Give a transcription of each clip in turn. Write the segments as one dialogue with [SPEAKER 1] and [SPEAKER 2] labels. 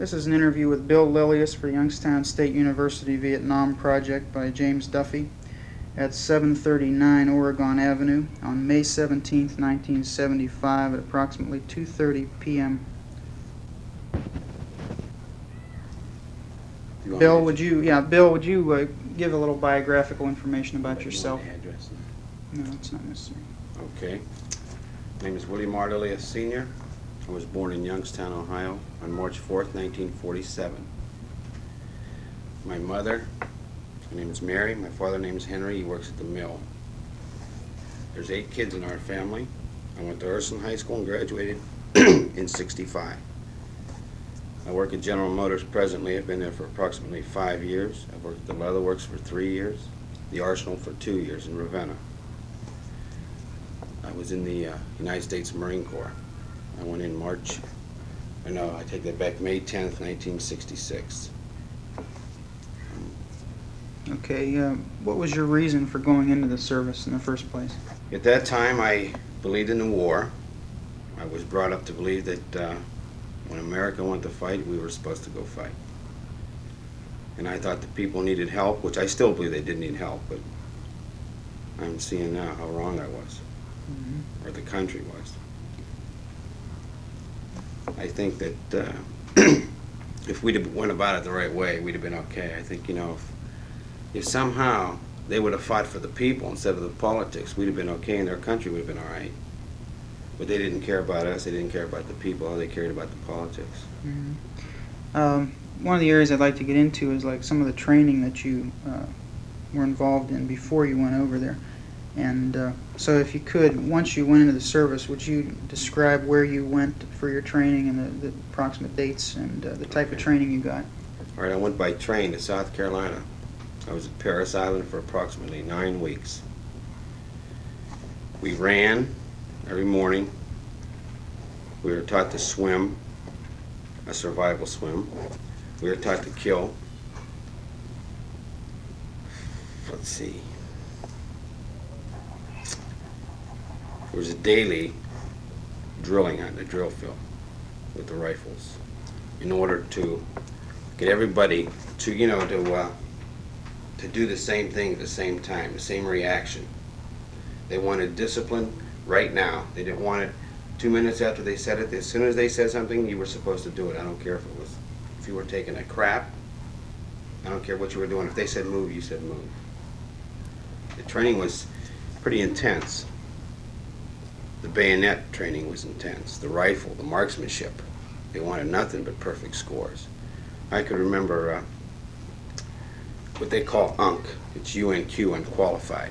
[SPEAKER 1] This is an interview with Bill Lilius for Youngstown State University Vietnam Project by James Duffy at 739 Oregon Avenue on May 17, 1975 at approximately 2:30 p.m. Bill, would you give a little biographical information about yourself?
[SPEAKER 2] Address?
[SPEAKER 1] No, it's not necessary.
[SPEAKER 2] Okay. My name is William R. Lilius Sr. I was born in Youngstown, Ohio on March 4th, 1947. My mother, her name is Mary. My father's name is Henry. He works at the mill. There's 8 kids in our family. I went to Ursuline High School and graduated in '65. I work at General Motors presently. I've been there for approximately 5 years. I've worked at the Leather Works for 3 years, the Arsenal for 2 years in Ravenna. I was in the United States Marine Corps. I went in I take that back, May 10th, 1966.
[SPEAKER 1] Okay, what was your reason for going into the service in the first place?
[SPEAKER 2] At that time, I believed in the war. I was brought up to believe that when America went to fight, we were supposed to go fight. And I thought the people needed help, which I still believe they did need help, but I'm seeing now how wrong I was, or the country was. I think that if we'd have went about it the right way, we'd have been okay. I think, if somehow they would have fought for the people instead of the politics, we'd have been okay and their country would have been all right. But they didn't care about us, they didn't care about the people, all they cared about the politics.
[SPEAKER 1] One of the areas I'd like to get into is like some of the training that you were involved in before you went over there. And so if you could, once you went into the service, would you describe where you went for your training and the approximate dates and the type of training you got?
[SPEAKER 2] All right, I went by train to South Carolina. I was at Parris Island for approximately 9 weeks. We ran every morning. We were taught to swim, a survival swim. We were taught to kill. Let's see. There was a daily drilling on the drill field with the rifles in order to get everybody to, to do the same thing at the same time, the same reaction. They wanted discipline right now. They didn't want it 2 minutes after they said it. As soon as they said something, you were supposed to do it. I don't care if you were taking a crap. I don't care what you were doing. If they said move, you said move. The training was pretty intense. The bayonet training was intense. The rifle, the marksmanship. They wanted nothing but perfect scores. I could remember what they call UNC. It's UNQ, unqualified.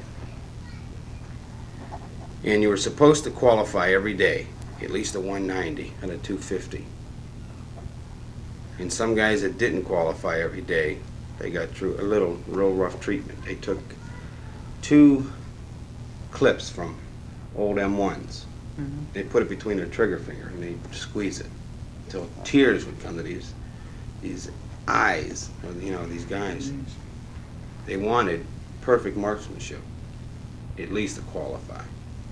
[SPEAKER 2] And you were supposed to qualify every day, at least a 190 and a 250. And some guys that didn't qualify every day, they got through a real rough treatment. They took 2 clips from old M1s. They put it between their trigger finger and they squeeze it until tears would come to these eyes of these guys. They wanted perfect marksmanship, at least to qualify.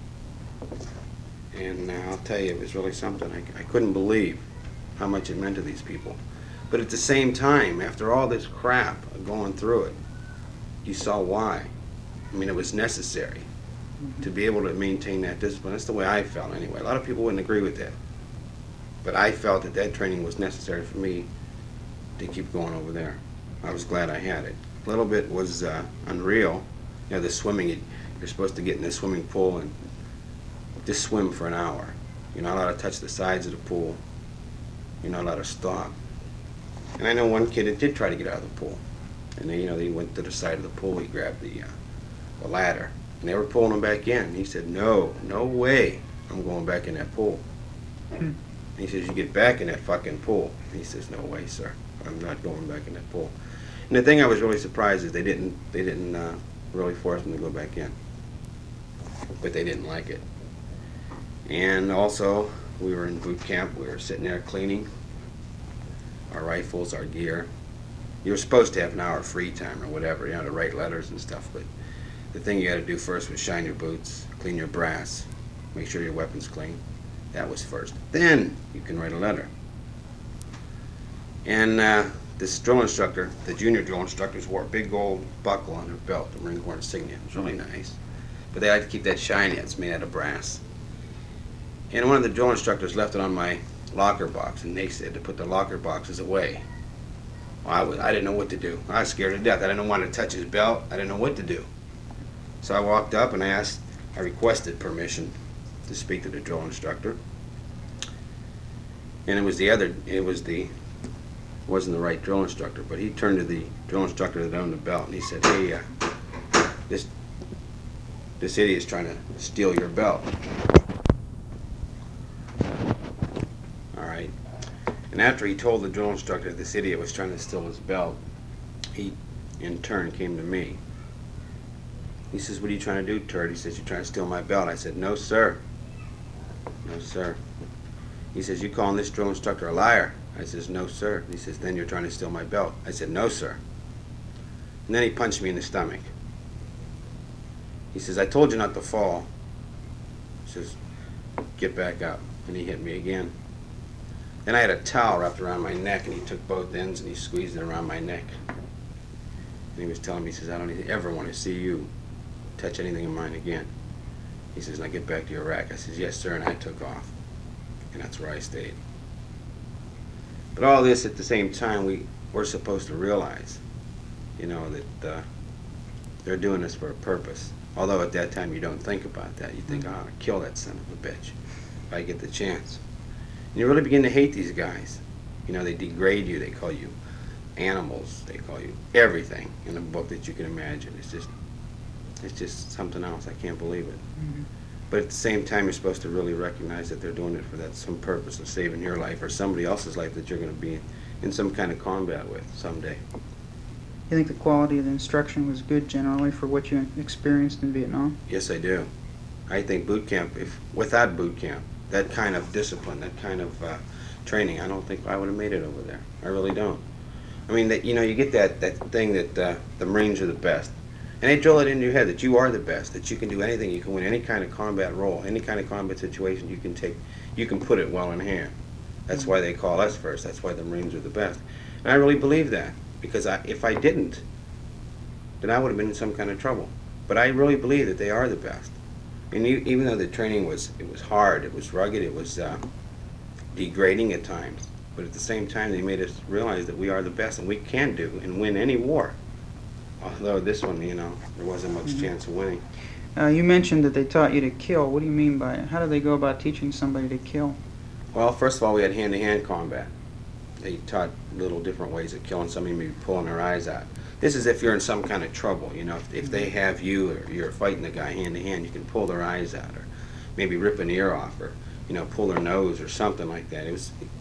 [SPEAKER 2] And I'll tell you, it was really something. I couldn't believe how much it meant to these people. But at the same time, after all this crap going through it, you saw why. I mean, it was necessary to be able to maintain that discipline. That's the way I felt anyway. A lot of people wouldn't agree with that. But I felt that training was necessary for me to keep going over there. I was glad I had it. A little bit was unreal. The swimming, you're supposed to get in the swimming pool and just swim for an hour. You're not allowed to touch the sides of the pool. You're not allowed to stop. And I know one kid that did try to get out of the pool. And they went to the side of the pool, he grabbed the ladder. And they were pulling him back in. He said, no way I'm going back in that pool. And he says, you get back in that fucking pool. And he says, no way, sir. I'm not going back in that pool. And the thing I was really surprised is they didn't really force him to go back in. But they didn't like it. And also, we were in boot camp. We were sitting there cleaning our rifles, our gear. You were supposed to have an hour of free time or whatever, to write letters and stuff, but the thing you had to do first was shine your boots, clean your brass, make sure your weapon's clean. That was first. Then you can write a letter. And this drill instructor, the junior drill instructors, wore a big gold buckle on their belt, the Marine Corps insignia. It was really nice. But they like to keep that shiny. It's made out of brass. And one of the drill instructors left it on my locker box, and they said to put the locker boxes away. Well, I didn't know what to do. I was scared to death. I didn't want to touch his belt. I didn't know what to do. So I walked up and I requested permission to speak to the drill instructor. And it wasn't the right drill instructor, but he turned to the drill instructor that owned the belt and he said, "Hey, this idiot's trying to steal your belt." All right. And after he told the drill instructor that this idiot was trying to steal his belt, he in turn came to me. He says, "What are you trying to do, turd?" He says, "You're trying to steal my belt." I said, "No, sir. No, sir." He says, "You calling this drill instructor a liar?" I says, "No, sir." He says, "Then you're trying to steal my belt." I said, "No, sir." And then he punched me in the stomach. He says, "I told you not to fall." He says, "Get back up." And he hit me again. Then I had a towel wrapped around my neck, and he took both ends and he squeezed it around my neck. And he was telling me, he says, "I don't ever want to see you touch anything of mine again." He says, "Now get back to your rack." I says, "Yes, sir," and I took off. And that's where I stayed. But all this at the same time, we're supposed to realize, you know, that they're doing this for a purpose. Although at that time you don't think about that. You think, "Oh, I'll kill that son of a bitch if I get the chance." And you really begin to hate these guys. You know, they degrade you. They call you animals. They call you everything in a book that you can imagine. It's just something else. I can't believe it.
[SPEAKER 1] Mhm.
[SPEAKER 2] But at the same time, you're supposed to really recognize that they're doing it for some purpose of saving your life or somebody else's life that you're going to be in some kind of combat with someday.
[SPEAKER 1] You think the quality of the instruction was good generally for what you experienced in Vietnam?
[SPEAKER 2] Yes, I do. I think boot camp, without boot camp, that kind of discipline, that kind of training, I don't think I would have made it over there. I really don't. I mean, that, you know, you get that thing that the Marines are the best. And they drill it into your head that you are the best, that you can do anything, you can win any kind of combat role, any kind of combat situation you can put it well in hand. That's why they call us first. That's why the Marines are the best. And I really believe that, because if I didn't, then I would have been in some kind of trouble. But I really believe that they are the best. And even though the training was hard, it was rugged, it was degrading at times, but at the same time they made us realize that we are the best and we can do and win any war. Although this one, you know, there wasn't much chance of winning.
[SPEAKER 1] You mentioned that they taught you to kill. What do you mean by it? How do they go about teaching somebody to kill?
[SPEAKER 2] Well, first of all, we had hand-to-hand combat. They taught little different ways of killing somebody, maybe pulling their eyes out. This is if you're in some kind of trouble, you know, if they have you or you're fighting the guy hand-to-hand, you can pull their eyes out or maybe rip an ear off or, you know, pull their nose or something like that.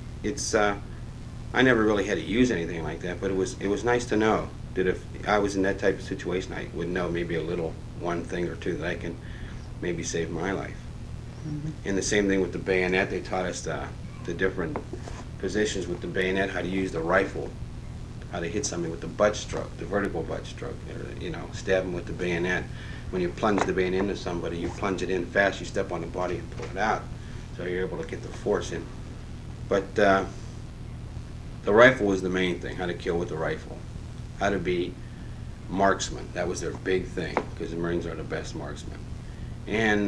[SPEAKER 2] I never really had to use anything like that, but it was nice to know that if I was in that type of situation, I would know maybe a little one thing or two that I can maybe save my life.
[SPEAKER 1] Mm-hmm.
[SPEAKER 2] And the same thing with the bayonet. They taught us the different positions with the bayonet, how to use the rifle, how to hit somebody with the butt stroke, the vertical butt stroke, or, you know, stab them with the bayonet. When you plunge the bayonet into somebody, you plunge it in fast, you step on the body and pull it out, so you're able to get the force in. But the rifle was the main thing, how to kill with the rifle. How to be marksman. That was their big thing, because the Marines are the best marksmen. And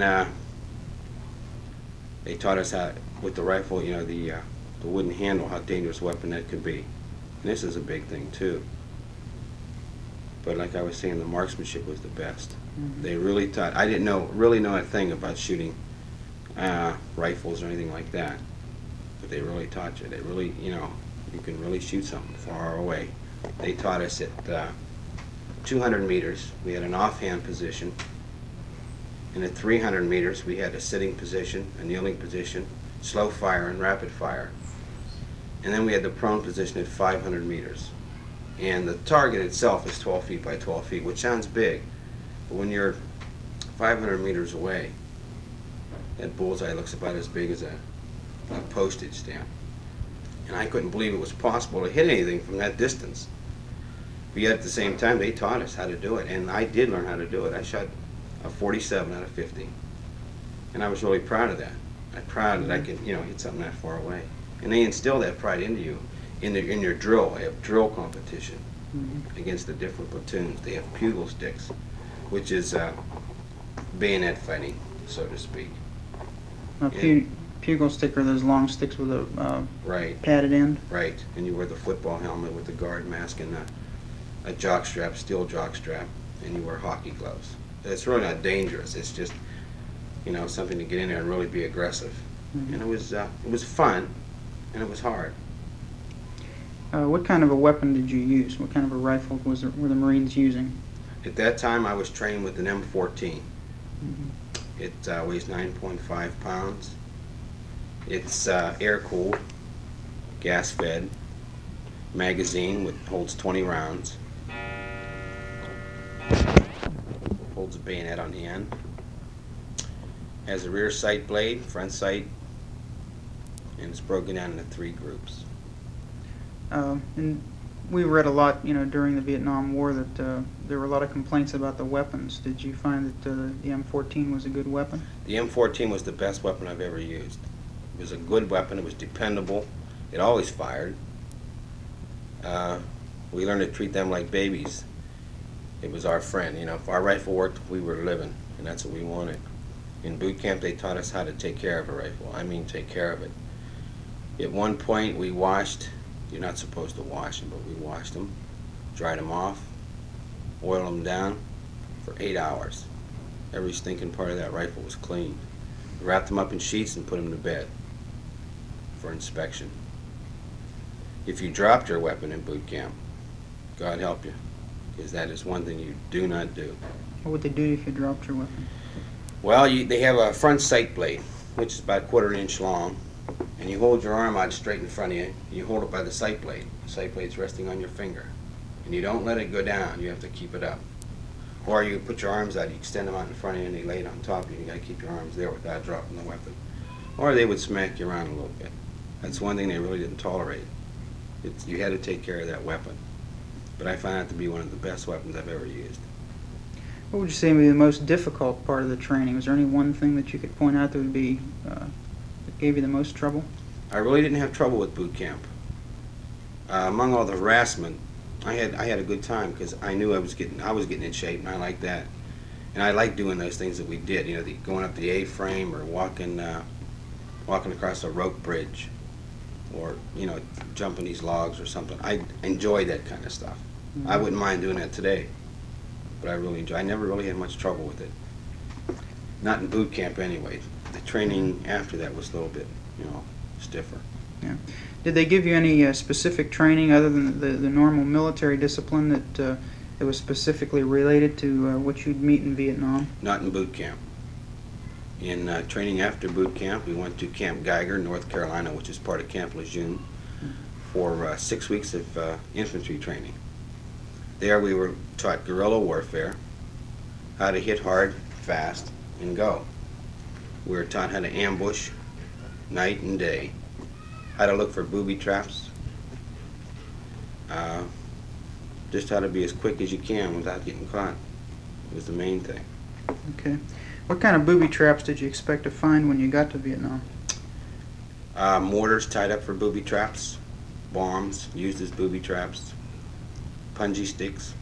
[SPEAKER 2] they taught us how, with the rifle, you know, the wooden handle, how dangerous a weapon that could be. And this is a big thing too. But like I was saying, the marksmanship was the best.
[SPEAKER 1] Mm-hmm.
[SPEAKER 2] They really taught. I didn't really know a thing about shooting rifles or anything like that. But they really taught you. They really, you know, you can really shoot something far away. They taught us at 200 meters, we had an offhand position. And at 300 meters, we had a sitting position, a kneeling position, slow fire, and rapid fire. And then we had the prone position at 500 meters. And the target itself is 12 feet by 12 feet, which sounds big. But when you're 500 meters away, that bullseye looks about as big as a postage stamp. And I couldn't believe it was possible to hit anything from that distance. But yet at the same time, they taught us how to do it. And I did learn how to do it. I shot a 47 out of 50. And I was really proud of that. I'm proud that I could, you know, hit something that far away. And they instill that pride into you in your drill. They have drill competition
[SPEAKER 1] Mhm.
[SPEAKER 2] against the different platoons. They have pugil sticks, which is bayonet fighting, so to speak.
[SPEAKER 1] A pugil stick are those long sticks with a
[SPEAKER 2] Right,
[SPEAKER 1] padded end.
[SPEAKER 2] right. And you wear the football helmet with the guard mask and a jock strap, steel jock strap, and you wear hockey gloves. It's really not dangerous. It's just, you know, something to get in there and really be aggressive.
[SPEAKER 1] Mhm.
[SPEAKER 2] And it was fun, and it was hard.
[SPEAKER 1] What kind of a weapon did you use? What kind of a rifle were the Marines using?
[SPEAKER 2] At that time, I was trained with an M14.
[SPEAKER 1] Mhm.
[SPEAKER 2] It weighs 9.5 pounds. It's air-cooled, gas-fed, magazine which holds 20 rounds. Holds a bayonet on the end. Has a rear sight blade, front sight, and it's broken down into 3 groups.
[SPEAKER 1] And we read a lot, you know, during the Vietnam War that there were a lot of complaints about the weapons. Did you find that the M14 was a good weapon?
[SPEAKER 2] The M14 was the best weapon I've ever used. It was a good weapon. It was dependable. It always fired. We learned to treat them like babies. It was our friend. You know, if our rifle worked, we were living, and that's what we wanted. In boot camp, they taught us how to take care of a rifle. I mean, take care of it. At one point, we washed. You're not supposed to wash them, but we washed them, dried them off, oiled them down for 8 hours. Every stinking part of that rifle was clean. We wrapped them up in sheets and put them to bed for inspection. If you dropped your weapon in boot camp, God help you, because that is one thing you do not do.
[SPEAKER 1] What would they do if you dropped your weapon?
[SPEAKER 2] Well, they have a front sight blade, which is about 1/4 inch long, and you hold your arm out straight in front of you. You hold it by the sight blade. The sight blade's resting on your finger, and you don't let it go down. You have to keep it up. Or you put your arms out, you extend them out in front of you, and they lay it on top of you. You got to keep your arms there without dropping the weapon. Or they would smack you around a little bit. That's one thing they really didn't tolerate. You had to take care of that weapon. But I found it to be one of the best weapons I've ever used.
[SPEAKER 1] What would you say would be the most difficult part of the training? Was there any one thing that you could point out that would be that gave you the most trouble?
[SPEAKER 2] I really didn't have trouble with boot camp. Among all the harassment, I had a good time because I knew I was getting in shape, and I liked that. And I liked doing those things that we did. You know, going up the A-frame or walking across a rope bridge, or you know, jumping these logs or something. I enjoyed that kind of stuff.
[SPEAKER 1] Mm-hmm.
[SPEAKER 2] I wouldn't mind doing that today, but I really enjoy. I never really had much trouble with it. Not in boot camp anyway. The training after that was a little bit, you know, stiffer.
[SPEAKER 1] Yeah. Did they give you any specific training other than the normal military discipline that was specifically related to what you'd meet in Vietnam?
[SPEAKER 2] Not in boot camp. In training after boot camp, we went to Camp Geiger, North Carolina, which is part of Camp Lejeune, for 6 weeks of infantry training. There we were taught guerrilla warfare, how to hit hard, fast, and go. We were taught how to ambush night and day, how to look for booby traps, just how to be as quick as you can without getting caught. It was the main thing.
[SPEAKER 1] Okay. What kind of booby traps did you expect to find when you got to Vietnam?
[SPEAKER 2] Mortars tied up for booby traps, bombs used as booby traps, punji sticks,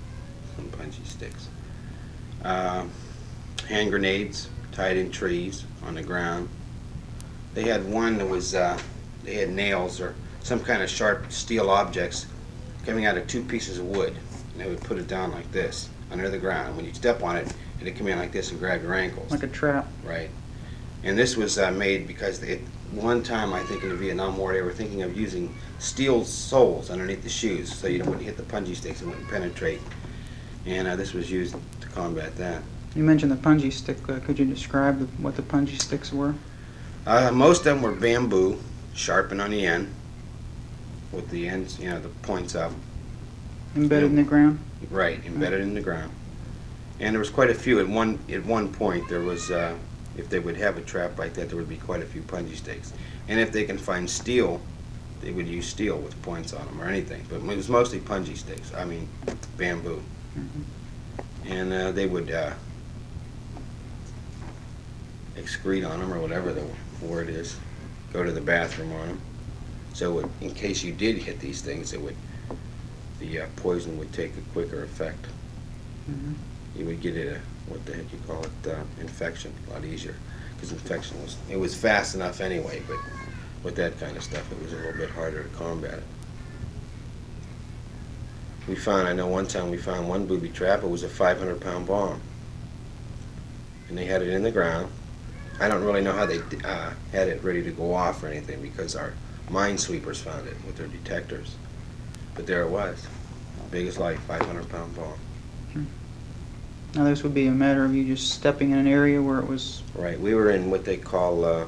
[SPEAKER 2] hand grenades tied in trees on the ground. They had one that was, they had nails or some kind of sharp steel objects coming out of 2 pieces of wood, and they would put it down like this under the ground. When you step on it, it'd come in like this and grab your ankles.
[SPEAKER 1] Like a trap.
[SPEAKER 2] Right. And this was made because one time, I think in the Vietnam War, they were thinking of using steel soles underneath the shoes so you wouldn't hit the punji sticks, it wouldn't penetrate. And this was used to combat that.
[SPEAKER 1] You mentioned the punji stick. Could you describe what the punji sticks were?
[SPEAKER 2] Most of them were bamboo, sharpened on the end, with the ends, you know, the points up.
[SPEAKER 1] Embedded in the ground?
[SPEAKER 2] Right, embedded in the ground. And there was quite a few. At one point, there was, if they would have a trap like that, there would be quite a few punji sticks. And if they can find steel, they would use steel with points on them or anything. But it was mostly punji sticks, I mean bamboo. Mm-hmm. And they would excrete on them, or whatever the word is, go to the bathroom on them. So in case you did hit these things, the poison would take a quicker effect.
[SPEAKER 1] Mhm.
[SPEAKER 2] You would get a, what the heck you call it, infection a lot easier. Because infection was fast enough anyway, but with that kind of stuff, it was a little bit harder to combat it. I know one time we found one booby trap. It was a 500-pound bomb, and they had it in the ground. I don't really know how they had it ready to go off or anything, because our minesweepers found it with their detectors. But there it was, big as life, 500-pound bomb.
[SPEAKER 1] Now this would be a matter of you just stepping in an area where it was...
[SPEAKER 2] Right, we were in what they call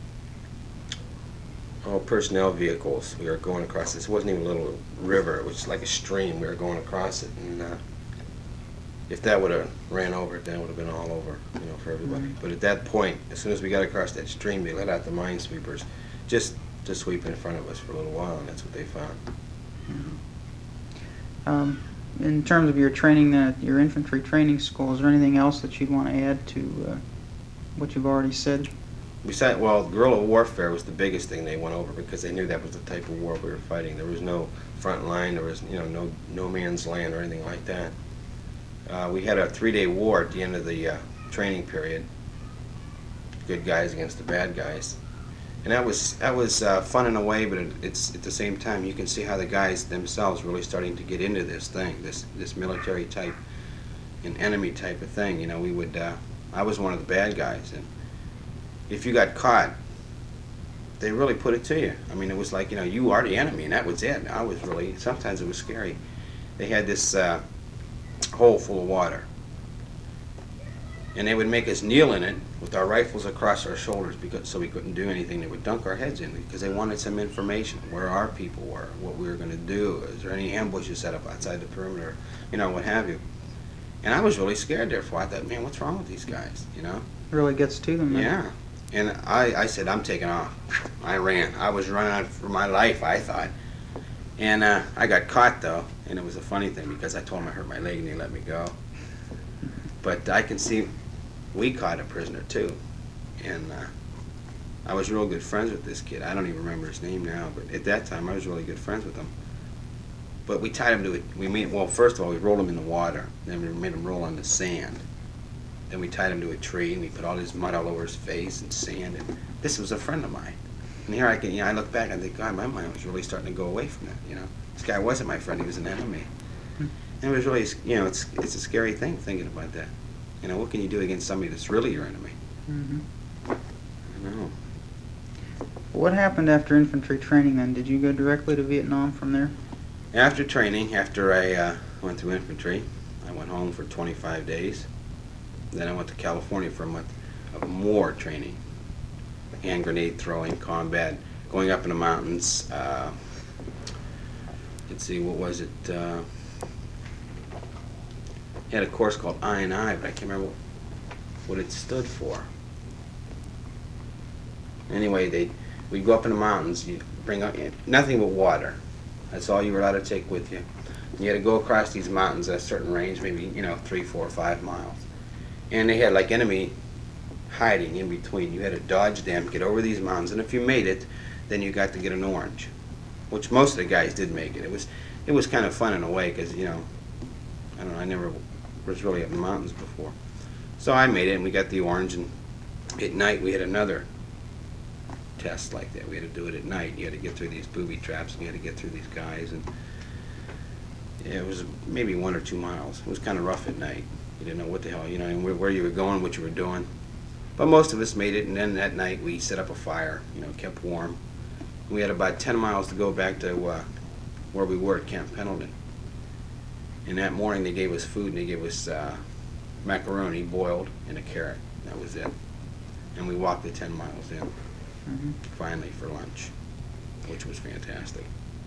[SPEAKER 2] personnel vehicles. We were going across this. It wasn't even a little river. It was like a stream. We were going across it, and if that would have ran over it, then it would have been all over, for everybody.
[SPEAKER 1] Mhm.
[SPEAKER 2] But at that point, as soon as we got across that stream, they let out the minesweepers just to sweep in front of us for a little while, and that's what they found.
[SPEAKER 1] In terms of your training at your infantry training school, is there anything else that you'd want to add to what you've already said?
[SPEAKER 2] Besides, well, guerrilla warfare was the biggest thing they went over, because they knew that was the type of war we were fighting. There was no front line. There was, no man's land or anything like that. We had a 3-day war at the end of the training period. Good guys against the bad guys, and that was fun in a way. But it's at the same time, you can see how the guys themselves really starting to get into this thing, this military type, an enemy type of thing. We would. I was one of the bad guys, and if you got caught, they really put it to you. I mean, it was like, you are the enemy, and that was it. I was really, sometimes it was scary. They had this hole full of water, and they would make us kneel in it with our rifles across our shoulders, so we couldn't do anything. They would dunk our heads in, because they wanted some information, where our people were, what we were going to do, is there any ambushes set up outside the perimeter, what have you. And I was really scared there for. I thought, man, what's wrong with these guys,
[SPEAKER 1] It really gets to them.
[SPEAKER 2] Yeah. And I said, I'm taking off. I ran. I was running out for my life, I thought. And I got caught, though, and it was a funny thing, because I told them I hurt my leg and they let me go. But I can see we caught a prisoner, too. And I was real good friends with this kid. I don't even remember his name now, but at that time I was really good friends with him. But we tied him to it. Well, first of all, we rolled him in the water. Then we made him roll on the sand. Then we tied him to a tree, and we put all this mud all over his face and sand. And this was a friend of mine. And here I look back and think, God, my mind was really starting to go away from that. This guy wasn't my friend; he was an enemy. And it was really, it's a scary thing thinking about that. What can you do against somebody that's really your enemy?
[SPEAKER 1] Mm-hmm.
[SPEAKER 2] I know.
[SPEAKER 1] What happened after infantry training then? Did you go directly to Vietnam from there?
[SPEAKER 2] After training, after I went through infantry, I went home for 25 days. Then I went to California for a month of more training. Hand grenade throwing, combat, going up in the mountains. Let's see, what was it? Had a course called I&I, but I can't remember what it stood for. Anyway, we'd go up in the mountains. You bring up nothing but water. That's all you were allowed to take with you. You had to go across these mountains at a certain range, maybe 3, 4, 5 miles. And they had like enemy hiding in between. You had to dodge them, get over these mountains, and if you made it, then you got to get an orange, which most of the guys did make it. It was kind of fun in a way, because I don't know, I never was really up in the mountains before. So I made it, and we got the orange. And at night we had another test like that. We had to do it at night. You had to get through these booby traps, and you had to get through these guys, and it was maybe 1 or 2 miles. It was kind of rough at night. You didn't know what the hell, and where you were going, what you were doing. But most of us made it, and then that night we set up a fire, kept warm. We had about 10 miles to go back to where we were at Camp Pendleton. And that morning they gave us food, and they gave us macaroni boiled and a carrot. That was it. And we walked the 10 miles in, finally, for lunch, which was fantastic.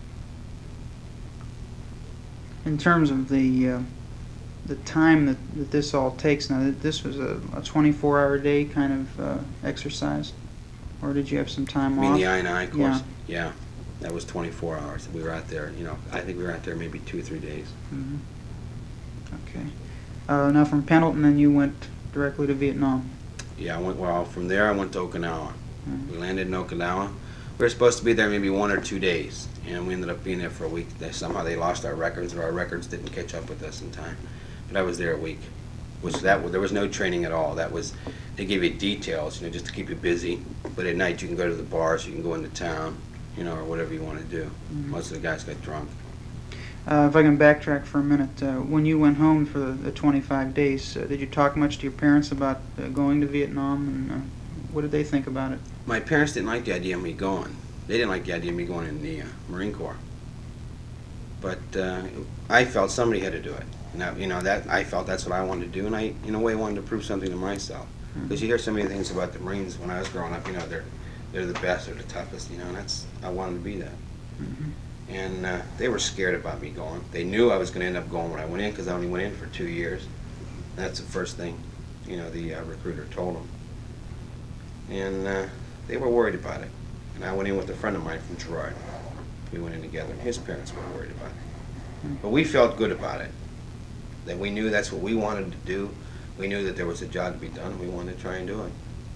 [SPEAKER 1] In terms of the time that this all takes, now this was a 24-hour day kind of exercise, or did you have some time off?
[SPEAKER 2] You mean the I&I course?
[SPEAKER 1] Yeah.
[SPEAKER 2] Yeah, that was 24 hours. We were out there, I think we were out there maybe 2 or 3 days.
[SPEAKER 1] Mm-hmm. Okay. Now from Pendleton, then you went directly to Vietnam.
[SPEAKER 2] Yeah, from there I went to Okinawa. We landed in Okinawa. We were supposed to be there maybe 1 or 2 days, and we ended up being there for a week. Somehow they lost our records, or our records didn't catch up with us in time. But I was there a week. There was no training at all. They gave you details, just to keep you busy. But at night you can go to the bars, you can go into town, or whatever you want to do.
[SPEAKER 1] Mm-hmm.
[SPEAKER 2] Most of the guys got drunk.
[SPEAKER 1] If I can backtrack for a minute, when you went home for the 25 days, did you talk much to your parents about going to Vietnam, and what did they think about it?
[SPEAKER 2] My parents didn't like the idea of me going. They didn't like the idea of me going in the Marine Corps. But I felt somebody had to do it. I felt that's what I wanted to do, and I, in a way, wanted to prove something to myself. Because you hear so many things about the Marines when I was growing up. They're the best, they're the toughest. And I wanted to be that.
[SPEAKER 1] Mm-hmm.
[SPEAKER 2] And they were scared about me going. They knew I was going to end up going when I went in, because I only went in for 2 years. And that's the first thing, the recruiter told them. And they were worried about it. And I went in with a friend of mine from Girard. We went in together, and his parents were worried about it. But we felt good about it. That we knew that's what we wanted to do. We knew that there was a job to be done. We wanted to try and do it.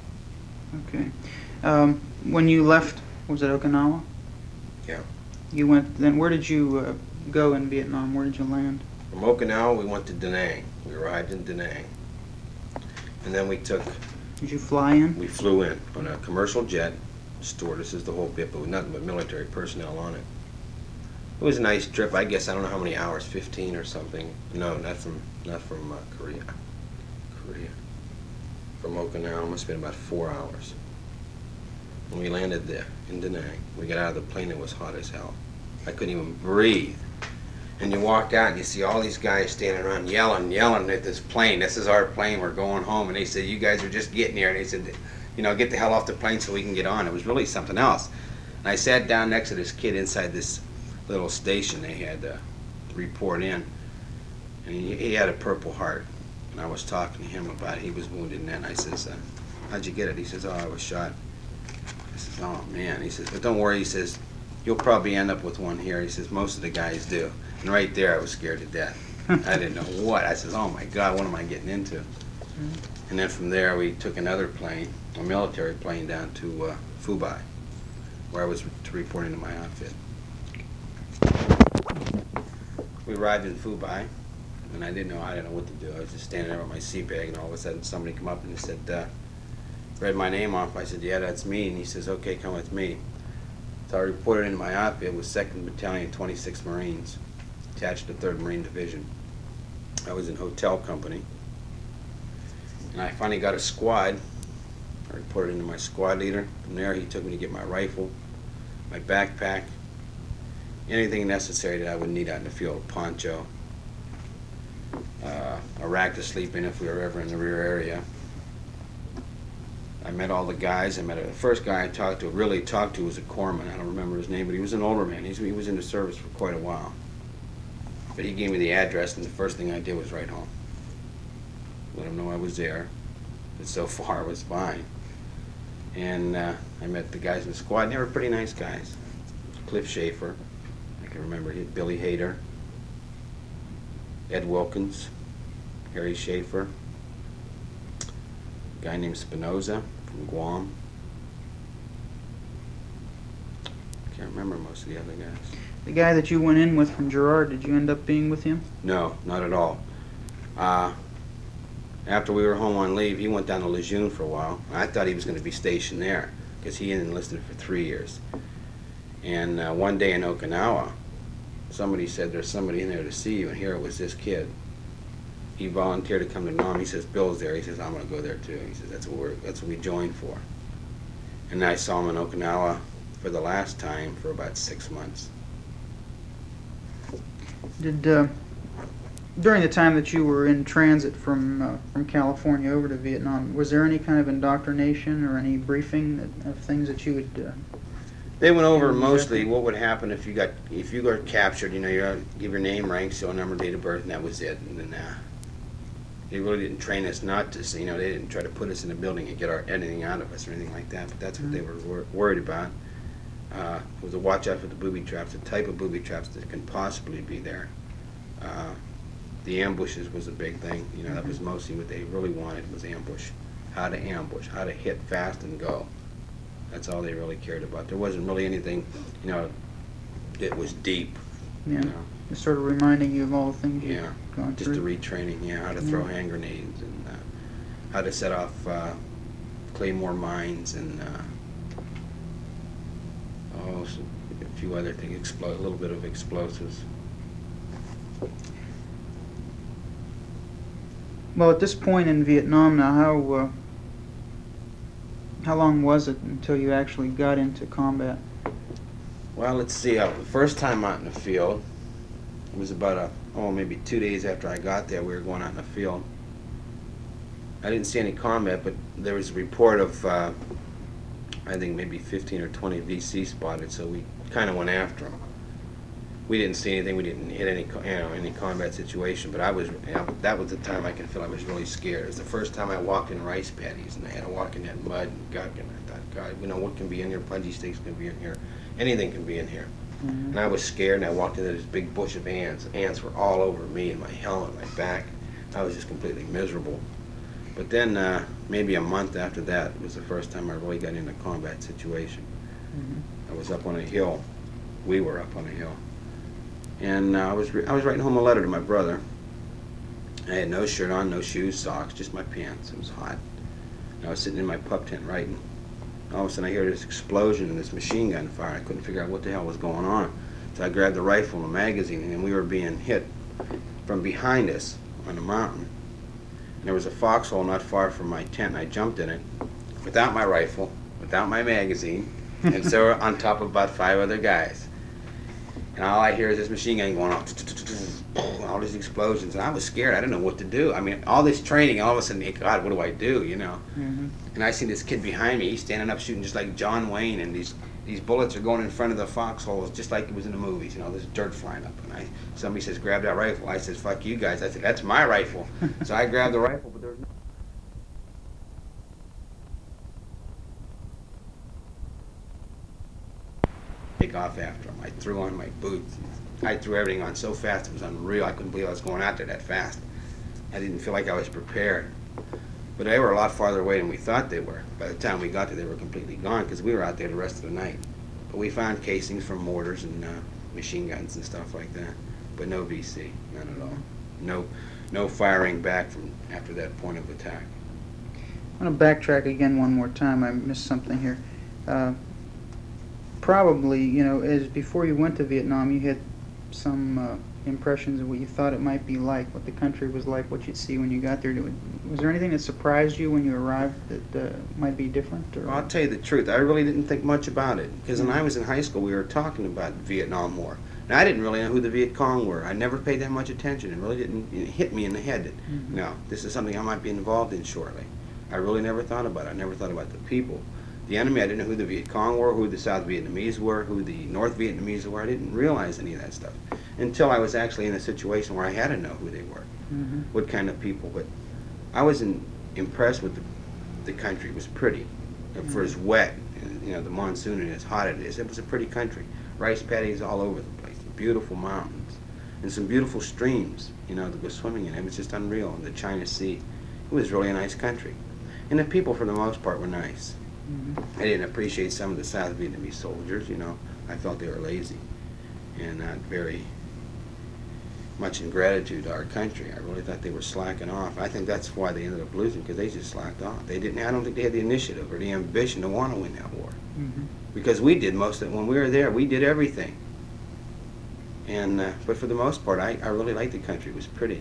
[SPEAKER 1] Okay. When you left, was it Okinawa?
[SPEAKER 2] Yeah.
[SPEAKER 1] You went, then where did you go in Vietnam? Where did you land?
[SPEAKER 2] From Okinawa, we went to Da Nang. We arrived in Da Nang. And then we
[SPEAKER 1] Did you fly in?
[SPEAKER 2] We flew in on a commercial jet, stewardesses, the whole bit, but with nothing but military personnel on it. It was a nice trip. I guess I don't know how many hours, 15 or something. No, not from Korea. From Okinawa, it must have been about 4 hours. When we landed there in Da Nang, we got out of the plane. It was hot as hell. I couldn't even breathe. And you walk out and you see all these guys standing around yelling at this plane. This is our plane. We're going home. And they said, "You guys are just getting here." And they said, "Get the hell off the plane so we can get on." It was really something else. And I sat down next to this kid inside this little station they had to report in. And he had a Purple Heart. And I was talking to him about it. He was wounded in that. And I says, "How'd you get it?" He says, "Oh, I was shot." I says, "Oh, man." He says, "But don't worry." He says, "You'll probably end up with one here." He says, "Most of the guys do." And right there, I was scared to death. I didn't know what. I says, "Oh, my God, what am I getting into?" And then from there, we took another plane, a military plane, down to Phu-Bai, where I was to report into my outfit. We arrived in Phu-Bai, and I didn't know what to do. I was just standing there with my seat bag, and all of a sudden, somebody come up and he said, read my name off. I said, "Yeah, that's me." And he says, "Okay, come with me." So I reported into my outfit with 2nd Battalion, 26 Marines, attached to 3rd Marine Division. I was in hotel company. And I finally got a squad. I reported into my squad leader. From there, he took me to get my rifle, my backpack, anything necessary that I would need out in the field, a poncho, a rack to sleep in if we were ever in the rear area. I met all the guys. The first guy I really talked to was a corpsman. I don't remember his name, but he was an older man. He was in the service for quite a while. But he gave me the address, and the first thing I did was write home. Let him know I was there. But so far, it was fine. And I met the guys in the squad, and they were pretty nice guys. Cliff Schaefer, I can remember Billy Hayter, Ed Wilkins, Harry Schaefer, a guy named Spinoza from Guam. I can't remember most of the other guys.
[SPEAKER 1] The guy that you went in with from Girard, did you end up being with him?
[SPEAKER 2] No, not at all. After we were home on leave, he went down to Lejeune for a while. I thought he was going to be stationed there because he enlisted for 3 years. And one day in Okinawa, somebody said, "There's somebody in there to see you," and here it was this kid. He volunteered to come to Nam. He says, "Bill's there." He says, "I'm going to go there too." He says, that's what we joined for. And I saw him in Okinawa for the last time for about 6 months.
[SPEAKER 1] Did during the time that you were in transit from California over to Vietnam, was there any kind of indoctrination or any briefing of things that you would?
[SPEAKER 2] They went over mostly what would happen if you got captured. You give your name, rank, serial number, date of birth, and that was it. And then they really didn't train us not to. They didn't try to put us in a building and get anything out of us or anything like that. But that's what they were worried about. Was to watch out for the booby traps, the type of booby traps that can possibly be there. The ambushes was a big thing. That was mostly what they really wanted was ambush. How to ambush, how to hit fast and go. That's all they really cared about. There wasn't really anything, you know, that was deep.
[SPEAKER 1] Yeah.
[SPEAKER 2] You know?
[SPEAKER 1] Just sort of reminding you of all the things
[SPEAKER 2] Yeah,
[SPEAKER 1] you've gone
[SPEAKER 2] just the
[SPEAKER 1] through.
[SPEAKER 2] retraining, yeah, how to throw hand grenades and how to set off claymore mines and a few other things, a little bit of explosives.
[SPEAKER 1] Well, at this point in Vietnam now, how long was it until you actually got into combat?
[SPEAKER 2] Well, let's see. The first time out in the field, it was about maybe 2 days after I got there. We were going out in the field. I didn't see any combat, but there was a report of I think maybe 15 or 20 VC spotted, so we kind of went after them. We didn't see anything. We didn't hit any combat situation. But that was the time I can feel I was really scared. It was the first time I walked in rice paddies, and I had to walk in that mud and gunk, and I thought, God, what can be in here? Punji sticks can be in here. Anything can be in here.
[SPEAKER 1] Mm-hmm.
[SPEAKER 2] And I was scared, and I walked into this big bush of ants. Ants were all over me and my helmet, my back. I was just completely miserable. But then maybe a month after that was the first time I really got in a combat situation.
[SPEAKER 1] Mm-hmm.
[SPEAKER 2] I was up on a hill. We were up on a hill. And I was writing home a letter to my brother. I had no shirt on, no shoes, socks, just my pants. It was hot. And I was sitting in my pup tent writing. All of a sudden I hear this explosion and this machine gun fire. I couldn't figure out what the hell was going on. So I grabbed the rifle and the magazine, and we were being hit from behind us on the mountain. And there was a foxhole not far from my tent, and I jumped in it without my rifle, without my magazine, and so on top of about 5 other guys. And all I hear is this machine gun going off, all these explosions, and I was scared. I didn't know what to do. I mean, all this training, all of a sudden, God, what do I do, you know?
[SPEAKER 1] Mm-hmm.
[SPEAKER 2] And I see this kid behind me. He's standing up shooting just like John Wayne, and these bullets are going in front of the foxholes just like it was in the movies. You know, there's dirt flying up. And somebody says, grab that rifle. I says, fuck you guys. I said, that's my rifle. So I grabbed the rifle, but there was no... Take off after him. I threw on my boots. I threw everything on so fast it was unreal. I couldn't believe I was going out there that fast. I didn't feel like I was prepared. But they were a lot farther away than we thought they were. By the time we got there, they were completely gone because we were out there the rest of the night. But we found casings from mortars and machine guns and stuff like that. But no VC, none at all. No firing back from after that point of attack.
[SPEAKER 1] I'm going to backtrack again one more time. I missed something here. Probably, as before you went to Vietnam, you had some impressions of what you thought it might be like, what the country was like, what you'd see when you got there. Was there anything that surprised you when you arrived that might be different? Or?
[SPEAKER 2] Well, I'll tell you the truth. I really didn't think much about it because when I was in high school, we were talking about the Vietnam War. Now, I didn't really know who the Viet Cong were. I never paid that much attention. It really didn't hit me in the head that, no, this is something I might be involved in shortly. I really never thought about it. I never thought about the people. The enemy, I didn't know who the Viet Cong were, who the South Vietnamese were, who the North Vietnamese were. I didn't realize any of that stuff until I was actually in a situation where I had to know who they were, what kind of people. But I wasn't impressed with the country. It was pretty. For as wet, the monsoon and as hot it is, it was a pretty country. Rice paddies all over the place, beautiful mountains, and some beautiful streams, to go swimming in. It was just unreal. And the China Sea. It was really a nice country. And the people, for the most part, were nice. I didn't appreciate some of the South Vietnamese soldiers, I felt they were lazy and not very much in gratitude to our country. I really thought they were slacking off. I think that's why they ended up losing, because they just slacked off. I don't think they had the initiative or the ambition to want to win that war. Because we did most of it. When we were there, we did everything. And but for the most part, I really liked the country. It was pretty.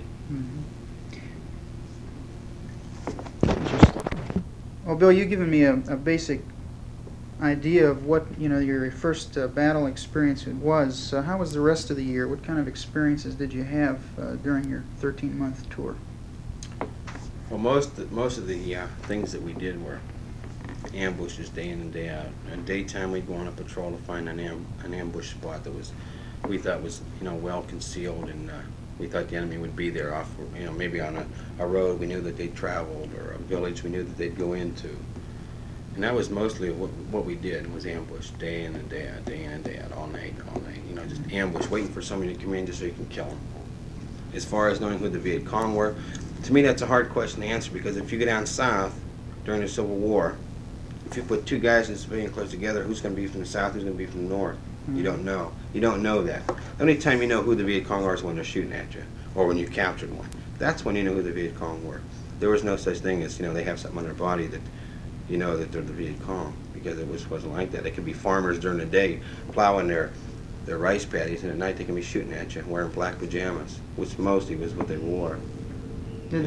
[SPEAKER 1] Well, Bill, you've given me a basic idea of what your first battle experience was. How was the rest of the year? What kind of experiences did you have during your 13-month tour?
[SPEAKER 2] Well, most of the things that we did were ambushes day in and day out. In daytime, we'd go on a patrol to find an ambush spot that we thought was well concealed, and we thought the enemy would be there off, maybe on a road we knew that they'd traveled, or a village we knew that they'd go into. And that was mostly what we did, was ambush day in and day out, day in and day out, all night, just ambush, waiting for somebody to come in just so you can kill them. As far as knowing who the Viet Cong were, to me that's a hard question to answer, because if you go down south during the Civil War, if you put two guys in civilian clothes together, who's going to be from the south, who's going to be from the north?
[SPEAKER 1] Mhm.
[SPEAKER 2] You don't know. You don't know that. The only time you know who the Viet Cong are is when they're shooting at you, or when you captured one. That's when you know who the Viet Cong were. There was no such thing as, they have something on their body that you know that they're the Viet Cong, because it wasn't like that. They could be farmers during the day plowing their rice paddies, and at night they can be shooting at you wearing black pajamas, which mostly was what they wore.
[SPEAKER 1] Did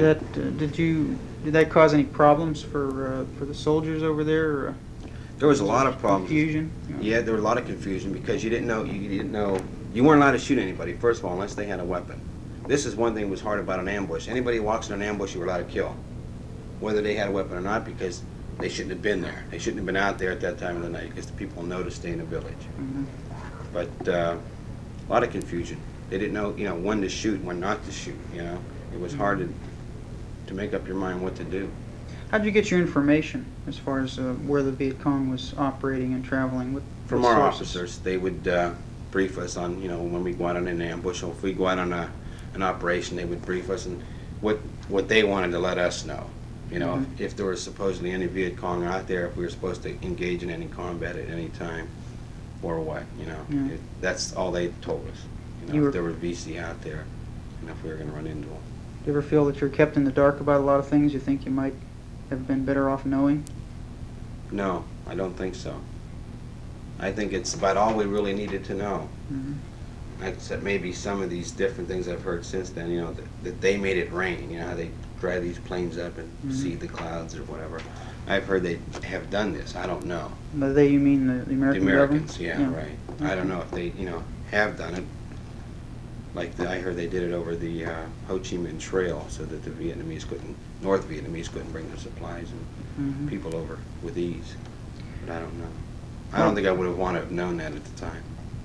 [SPEAKER 1] that cause any problems for the soldiers over there? Or,
[SPEAKER 2] There was a lot of problems.
[SPEAKER 1] Confusion?
[SPEAKER 2] Yeah, there was a lot of confusion because you didn't know you weren't allowed to shoot anybody, first of all, unless they had a weapon. This is one thing that was hard about an ambush. Anybody who walks in an ambush you were allowed to kill, whether they had a weapon or not, because they shouldn't have been there. They shouldn't have been out there at that time of the night because the people know to stay in the village.
[SPEAKER 1] Mhm.
[SPEAKER 2] But a lot of confusion. They didn't know, when to shoot, when not to shoot. It was hard to make up your mind what to do.
[SPEAKER 1] How'd you get your information as far as where the Viet Cong was operating and traveling?
[SPEAKER 2] From
[SPEAKER 1] what
[SPEAKER 2] our
[SPEAKER 1] sources?
[SPEAKER 2] officers, they would brief us on, when we go out on an ambush, or if we go out on an operation, they would brief us and what they wanted to let us know. If there was supposedly any Viet Cong out there, if we were supposed to engage in any combat at any time, or what.
[SPEAKER 1] Yeah.
[SPEAKER 2] That's all they told us. If there were VC out there, and if we were going to run into them.
[SPEAKER 1] Do you ever feel that you're kept in the dark about a lot of things you think you might have been better off knowing?
[SPEAKER 2] No, I don't think so. I think it's about all we really needed to know.
[SPEAKER 1] Mm-hmm.
[SPEAKER 2] Except maybe some of these different things I've heard since then, that they made it rain, how they drive these planes up and see the clouds or whatever. I've heard they have done this. I don't know.
[SPEAKER 1] By they, you mean the American
[SPEAKER 2] The Americans,
[SPEAKER 1] government?
[SPEAKER 2] yeah, right. I don't know if they, have done it. Like I heard they did it over the Ho Chi Minh Trail so that the North Vietnamese couldn't bring their supplies and people over with ease. But I don't know. I don't think I would have wanted to have known that at the time.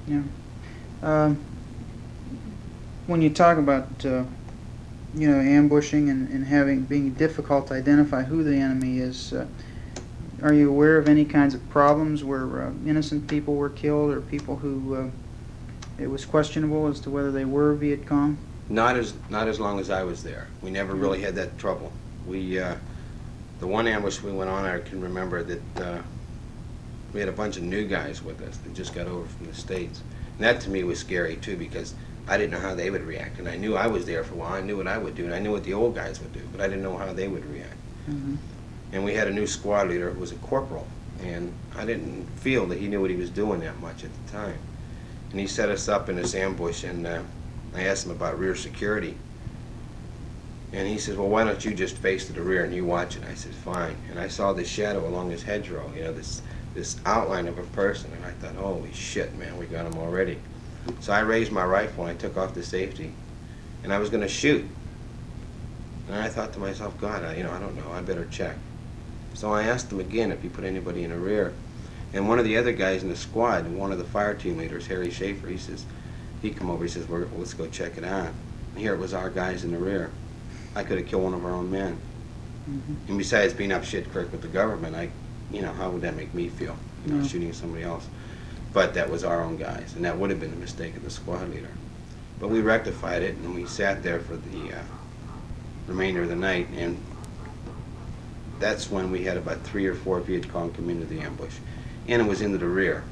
[SPEAKER 1] Yeah. When you talk about, ambushing and being difficult to identify who the enemy is, are you aware of any kinds of problems where innocent people were killed, or people who it was questionable as to whether they were Viet Cong?
[SPEAKER 2] Not as long as I was there. We never really had that trouble. We the one ambush we went on, I can remember that we had a bunch of new guys with us that just got over from the States. And that to me was scary too, because I didn't know how they would react. And I knew I was there for a while. I knew what I would do, and I knew what the old guys would do, but I didn't know how they would react.
[SPEAKER 1] Mm-hmm.
[SPEAKER 2] And we had a new squad leader who was a corporal, and I didn't feel that he knew what he was doing that much at the time. And he set us up in this ambush, and I asked him about rear security. And he says, well, why don't you just face to the rear and you watch it? I said, fine. And I saw this shadow along this hedgerow, this outline of a person, and I thought, holy shit, man, we got him already. So I raised my rifle and I took off the safety, and I was going to shoot. And I thought to myself, God, I don't know, I better check. So I asked him again if he put anybody in the rear. And one of the other guys in the squad, one of the fire team leaders, Harry Schaefer, he come over, he says, let's go check it out. And here it was our guys in the rear. I could have killed one of our own men.
[SPEAKER 1] Mm-hmm.
[SPEAKER 2] And besides being up shit creek with the government, how would that make me feel? Shooting somebody else. But that was our own guys, and that would have been a mistake of the squad leader. But we rectified it, and we sat there for the remainder of the night, and that's when we had about 3 or 4 Viet Cong come into the ambush. And it was into the rear.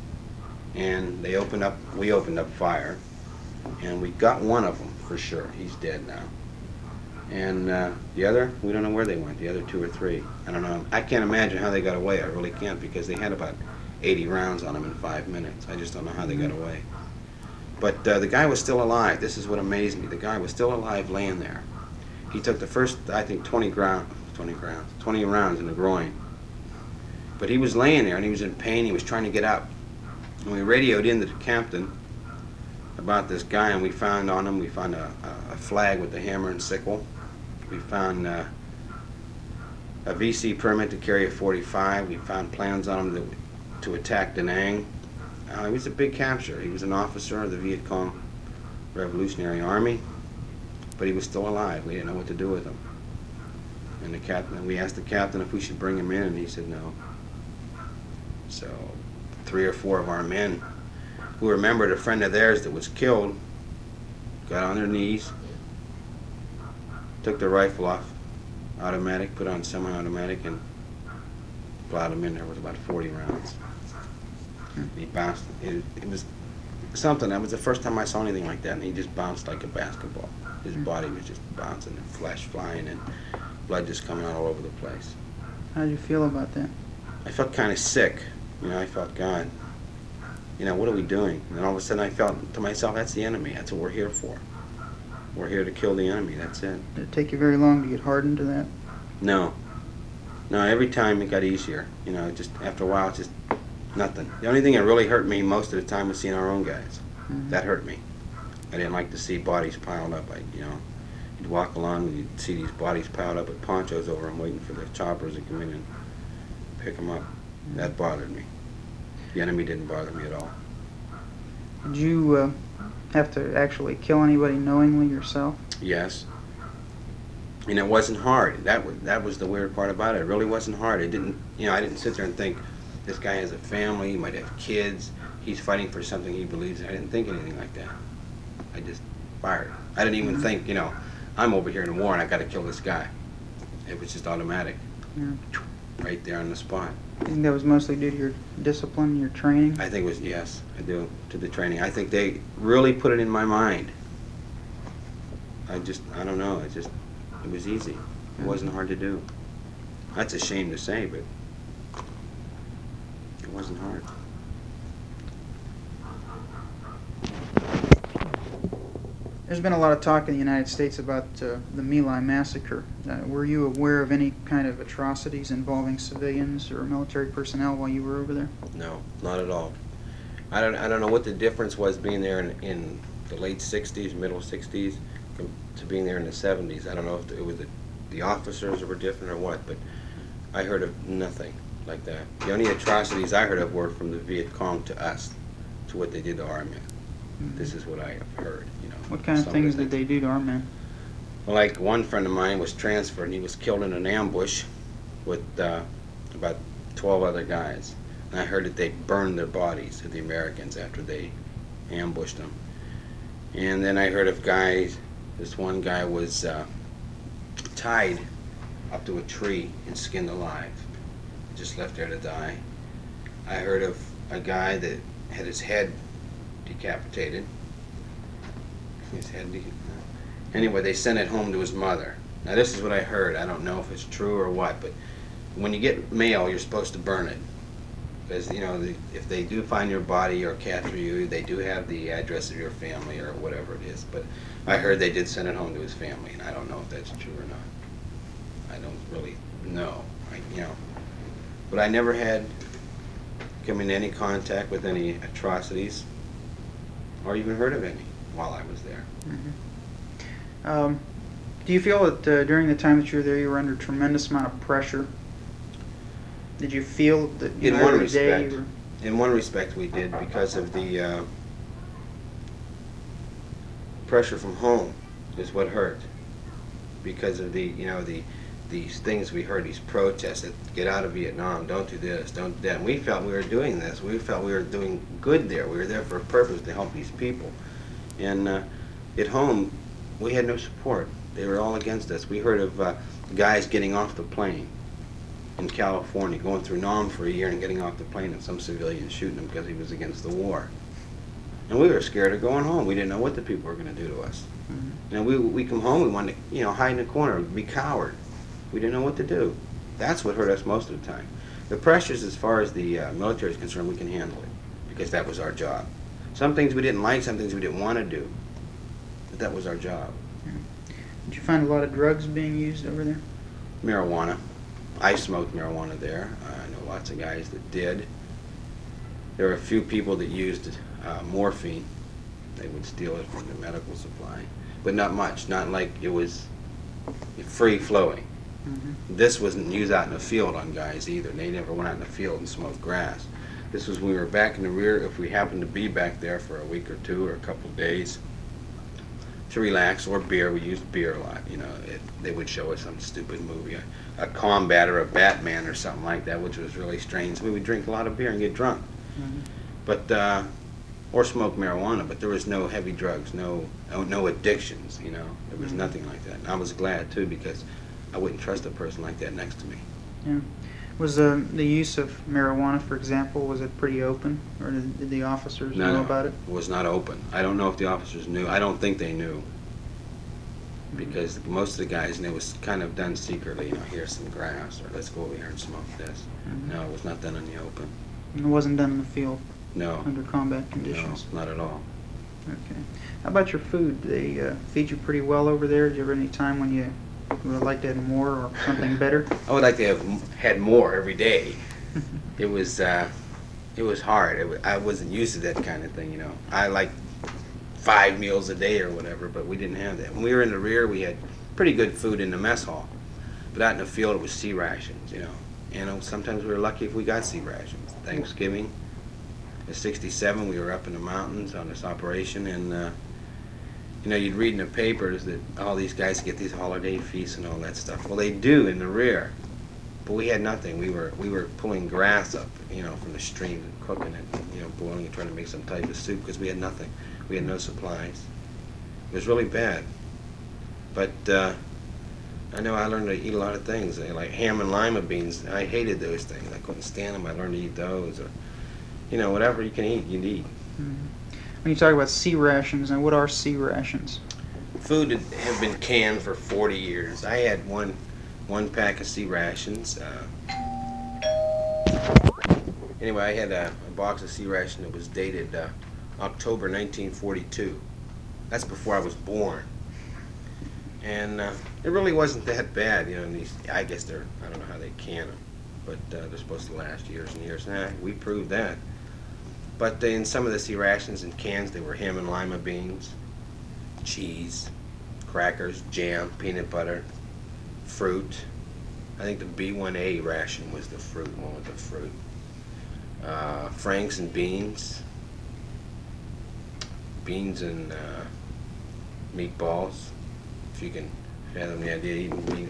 [SPEAKER 2] And we opened up fire, and we got one of them for sure. He's dead now. And the other, we don't know where they went, the other 2 or 3. I don't know. I can't imagine how they got away. I really can't, because they had about 80 rounds on them in 5 minutes. I just don't know how they got away. But the guy was still alive. This is what amazed me. The guy was still alive laying there. He took the first, I think, 20 rounds in the groin. But he was laying there, and he was in pain. He was trying to get up. And we radioed in to the captain about this guy, and we found on him, a flag with the hammer and sickle. We found a VC permit to carry a .45. We found plans on him to attack Da Nang. He was a big capture. He was an officer of the Viet Cong Revolutionary Army, but he was still alive. We didn't know what to do with him. And we asked the captain if we should bring him in, and he said no. So 3 or 4 of our men, who remembered a friend of theirs that was killed, got on their knees, took the rifle off automatic, put on semi-automatic, and plowed him in there with about 40 rounds. He bounced. It was something. That was the first time I saw anything like that, and he just bounced like a basketball. His body was just bouncing and flesh flying and blood just coming out all over the place.
[SPEAKER 1] How did you feel about that?
[SPEAKER 2] I felt kind of sick. I felt, God, what are we doing? And all of a sudden I felt to myself, that's the enemy. That's what we're here for. We're here to kill the enemy. That's it.
[SPEAKER 1] Did it take you very long to get hardened to that?
[SPEAKER 2] No. No, every time it got easier. Just after a while, it's just nothing. The only thing that really hurt me most of the time was seeing our own guys.
[SPEAKER 1] Mm-hmm.
[SPEAKER 2] That hurt me. I didn't like to see bodies piled up. You'd walk along and you'd see these bodies piled up with ponchos over them waiting for the choppers to come in and pick them up. Mm-hmm. That bothered me. The enemy didn't bother me at all.
[SPEAKER 1] Did you have to actually kill anybody knowingly yourself?
[SPEAKER 2] Yes. And it wasn't hard. That was the weird part about it. It really wasn't hard. I didn't sit there and think, this guy has a family, he might have kids, he's fighting for something he believes in. I didn't think anything like that. I just fired. I didn't even think, I'm over here in war and I got to kill this guy. It was just automatic.
[SPEAKER 1] Yeah.
[SPEAKER 2] Right there on the spot.
[SPEAKER 1] You think that was mostly due to your discipline, your training?
[SPEAKER 2] I think it was, yes, I do, to the training. I think they really put it in my mind. I don't know, it was easy. It wasn't hard to do. That's a shame to say, but it wasn't hard.
[SPEAKER 1] There's been a lot of talk in the United States about the My Lai massacre. Were you aware of any kind of atrocities involving civilians or military personnel while you were over there?
[SPEAKER 2] No, not at all. I don't know what the difference was being there in the late 60s, middle 60s, to being there in the 70s. I don't know if it was the officers were different or what, but I heard of nothing like that. The only atrocities I heard of were from the Viet Cong to us, to what they did to our men. Mm-hmm. This is what I have heard.
[SPEAKER 1] What kind of things did they do to our men?
[SPEAKER 2] Well, like one friend of mine was transferred and he was killed in an ambush with about 12 other guys. And I heard that they burned their bodies to the Americans after they ambushed them. And then I heard of guys, this one guy was tied up to a tree and skinned alive, just left there to die. I heard of a guy that had his head decapitated. Anyway, they sent it home to his mother. Now this is what I heard. I don't know if it's true or what, but when you get mail, you're supposed to burn it. Because, if they do find your body or capture you, they do have the address of your family or whatever it is. But I heard they did send it home to his family, and I don't know if that's true or not. I don't really know. But I never had come in any contact with any atrocities or even heard of any while I was there.
[SPEAKER 1] Mm-hmm. Do you feel that during the time that you were there, you were under a tremendous amount of pressure? Did you feel that
[SPEAKER 2] in one respect we did, because of the pressure from home is what hurt, because of these things we heard, these protests that get out of Vietnam, don't do this, don't do that. And we felt we were doing this. We felt we were doing good there. We were there for a purpose, to help these people. And at home, we had no support. They were all against us. We heard of guys getting off the plane in California, going through Nam for a year and getting off the plane and some civilians shooting him because he was against the war. And we were scared of going home. We didn't know what the people were going to do to us. Mm-hmm. We come home, we wanted to hide in a corner, be coward. We didn't know what to do. That's what hurt us most of the time. The pressures, as far as the military is concerned, we can handle it, because that was our job. Some things we didn't like, some things we didn't want to do, but that was our job.
[SPEAKER 1] Did you find a lot of drugs being used over there?
[SPEAKER 2] Marijuana. I smoked marijuana there. I know lots of guys that did. There were a few people that used morphine. They would steal it from the medical supply, but not much. Not like it was free flowing. Mm-hmm. This wasn't used out in the field on guys either. They never went out in the field and smoked grass. This was when we were back in the rear, if we happened to be back there for a week or two or a couple of days to relax, or beer. We used beer a lot. They would show us some stupid movie, a Combat or a Batman or something like that, which was really strange. We would drink a lot of beer and get drunk. Mm-hmm. But or smoke marijuana, but there was no heavy drugs, no addictions, There was nothing like that. And I was glad, too, because I wouldn't trust a person like that next to me.
[SPEAKER 1] Yeah. Was the use of marijuana, for example, was it pretty open, or did the officers know about it?
[SPEAKER 2] It was not open. I don't know if the officers knew. I don't think they knew, because most of the guys, and it was kind of done secretly. Here's some grass, or let's go over here and smoke this.
[SPEAKER 1] Mhm.
[SPEAKER 2] No, it was not done in the open.
[SPEAKER 1] It wasn't done in the field
[SPEAKER 2] No,
[SPEAKER 1] under combat
[SPEAKER 2] no,
[SPEAKER 1] conditions.
[SPEAKER 2] not at all.
[SPEAKER 1] Okay. How about your food? They feed you pretty well over there? Did you ever any time when you would like to have more or something better?
[SPEAKER 2] I would like to have had more every day. It was hard. I wasn't used to that kind of thing. I like 5 meals a day or whatever, but we didn't have that. When we were in the rear, we had pretty good food in the mess hall, but out in the field, it was C rations. Sometimes we were lucky if we got C rations. Thanksgiving, in '67, we were up in the mountains on this operation, and you'd read in the papers that all these guys get these holiday feasts and all that stuff. Well, they do in the rear, but we had nothing. We were pulling grass up, from the stream and cooking it, boiling and trying to make some type of soup because we had nothing. We had no supplies. It was really bad. But I know I learned to eat a lot of things, like ham and lima beans. I hated those things. I couldn't stand them. I learned to eat those, or whatever you can eat, you eat.
[SPEAKER 1] Mhm. When you talk about C rations, now what are C rations?
[SPEAKER 2] Food that have been canned for 40 years. I had one pack of C rations. Anyway, I had a box of C ration that was dated October 1942. That's before I was born. And it really wasn't that bad. I guess I don't know how they can them, but they're supposed to last years and years. We proved that. But in some of the C rations and cans, they were ham and lima beans, cheese, crackers, jam, peanut butter, fruit. I think the B1A ration was the fruit one with the fruit. Franks and beans and meatballs, if you can fathom the idea of eating meat.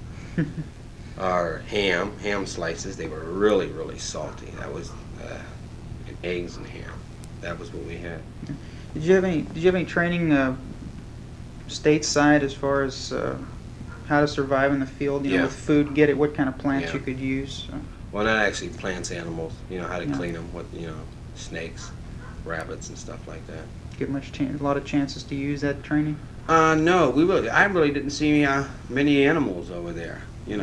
[SPEAKER 2] Or ham slices. They were really, really salty. That was eggs and ham. That was what we had.
[SPEAKER 1] Did you have any training stateside as far as how to survive in the field?
[SPEAKER 2] Yeah.
[SPEAKER 1] With food, what kind of plants
[SPEAKER 2] Yeah.
[SPEAKER 1] you could use?
[SPEAKER 2] Well, not actually plants, animals. How to
[SPEAKER 1] Yeah.
[SPEAKER 2] clean them. Snakes, rabbits, and stuff like that.
[SPEAKER 1] Get a lot of chances to use that training?
[SPEAKER 2] No, I really didn't see many animals over there.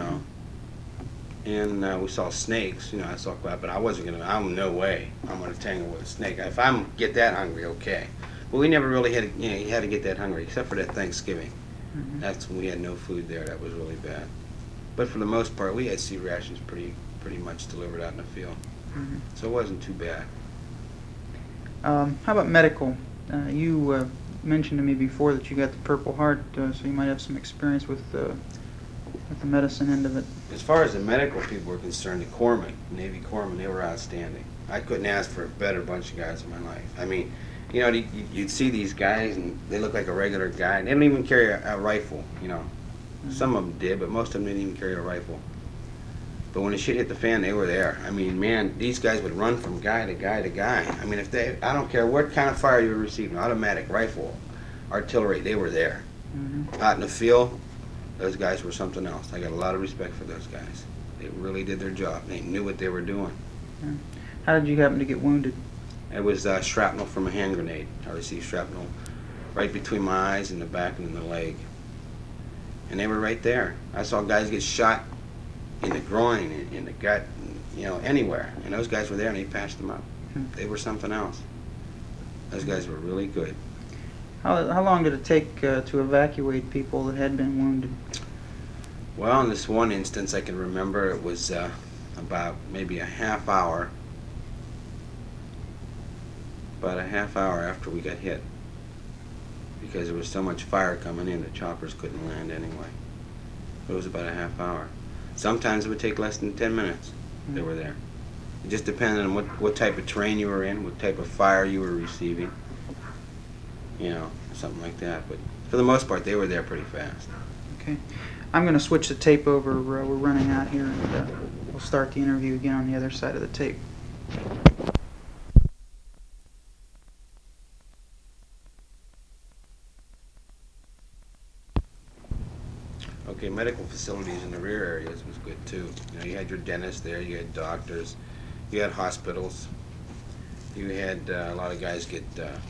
[SPEAKER 2] And we saw snakes. I saw crap, but I wasn't gonna. No way. I'm gonna tangle with a snake. If I'm get that hungry, okay. But we never really had. You had to get that hungry, except for that Thanksgiving.
[SPEAKER 1] Mhm.
[SPEAKER 2] That's when we had no food there. That was really bad. But for the most part, we had C rations pretty much delivered out in the field,
[SPEAKER 1] Mhm.
[SPEAKER 2] so it wasn't too bad.
[SPEAKER 1] How about medical? You mentioned to me before that you got the Purple Heart, so you might have some experience with the medicine end of it.
[SPEAKER 2] As far as the medical people were concerned, the corpsmen, Navy corpsmen, they were outstanding. I couldn't ask for a better bunch of guys in my life. I mean, you'd see these guys, and they look like a regular guy, and they don't even carry a rifle, Some of them did, but most of them didn't even carry a rifle. But when the shit hit the fan, they were there. I mean, man, these guys would run from guy to guy to guy. I mean, I don't care what kind of fire you were receiving, automatic, rifle, artillery, they were there.
[SPEAKER 1] Mm-hmm.
[SPEAKER 2] Out in the field, those guys were something else. I got a lot of respect for those guys. They really did their job. They knew what they were doing.
[SPEAKER 1] Yeah. How did you happen to get wounded?
[SPEAKER 2] It was shrapnel from a hand grenade. I received shrapnel right between my eyes and the back and the leg. And they were right there. I saw guys get shot in the groin, in the gut, anywhere. And those guys were there, and they patched them up. They were something else. Those guys were really good.
[SPEAKER 1] How long did it take to evacuate people that had been wounded?
[SPEAKER 2] Well, in this one instance I can remember, it was about maybe a half hour. About a half hour after we got hit. Because there was so much fire coming in, the choppers couldn't land anyway. It was about a half hour. Sometimes it would take less than 10 minutes. They were there. It just depended on what type of terrain you were in, what type of fire you were receiving. Something like that. But for the most part, they were there pretty fast.
[SPEAKER 1] Okay. I'm going to switch the tape over. We're running out here, and we'll start the interview again on the other side of the tape.
[SPEAKER 2] Okay. Okay, medical facilities in the rear areas was good too. You know, you had your dentist there, you had doctors, you had hospitals, you had a lot of guys get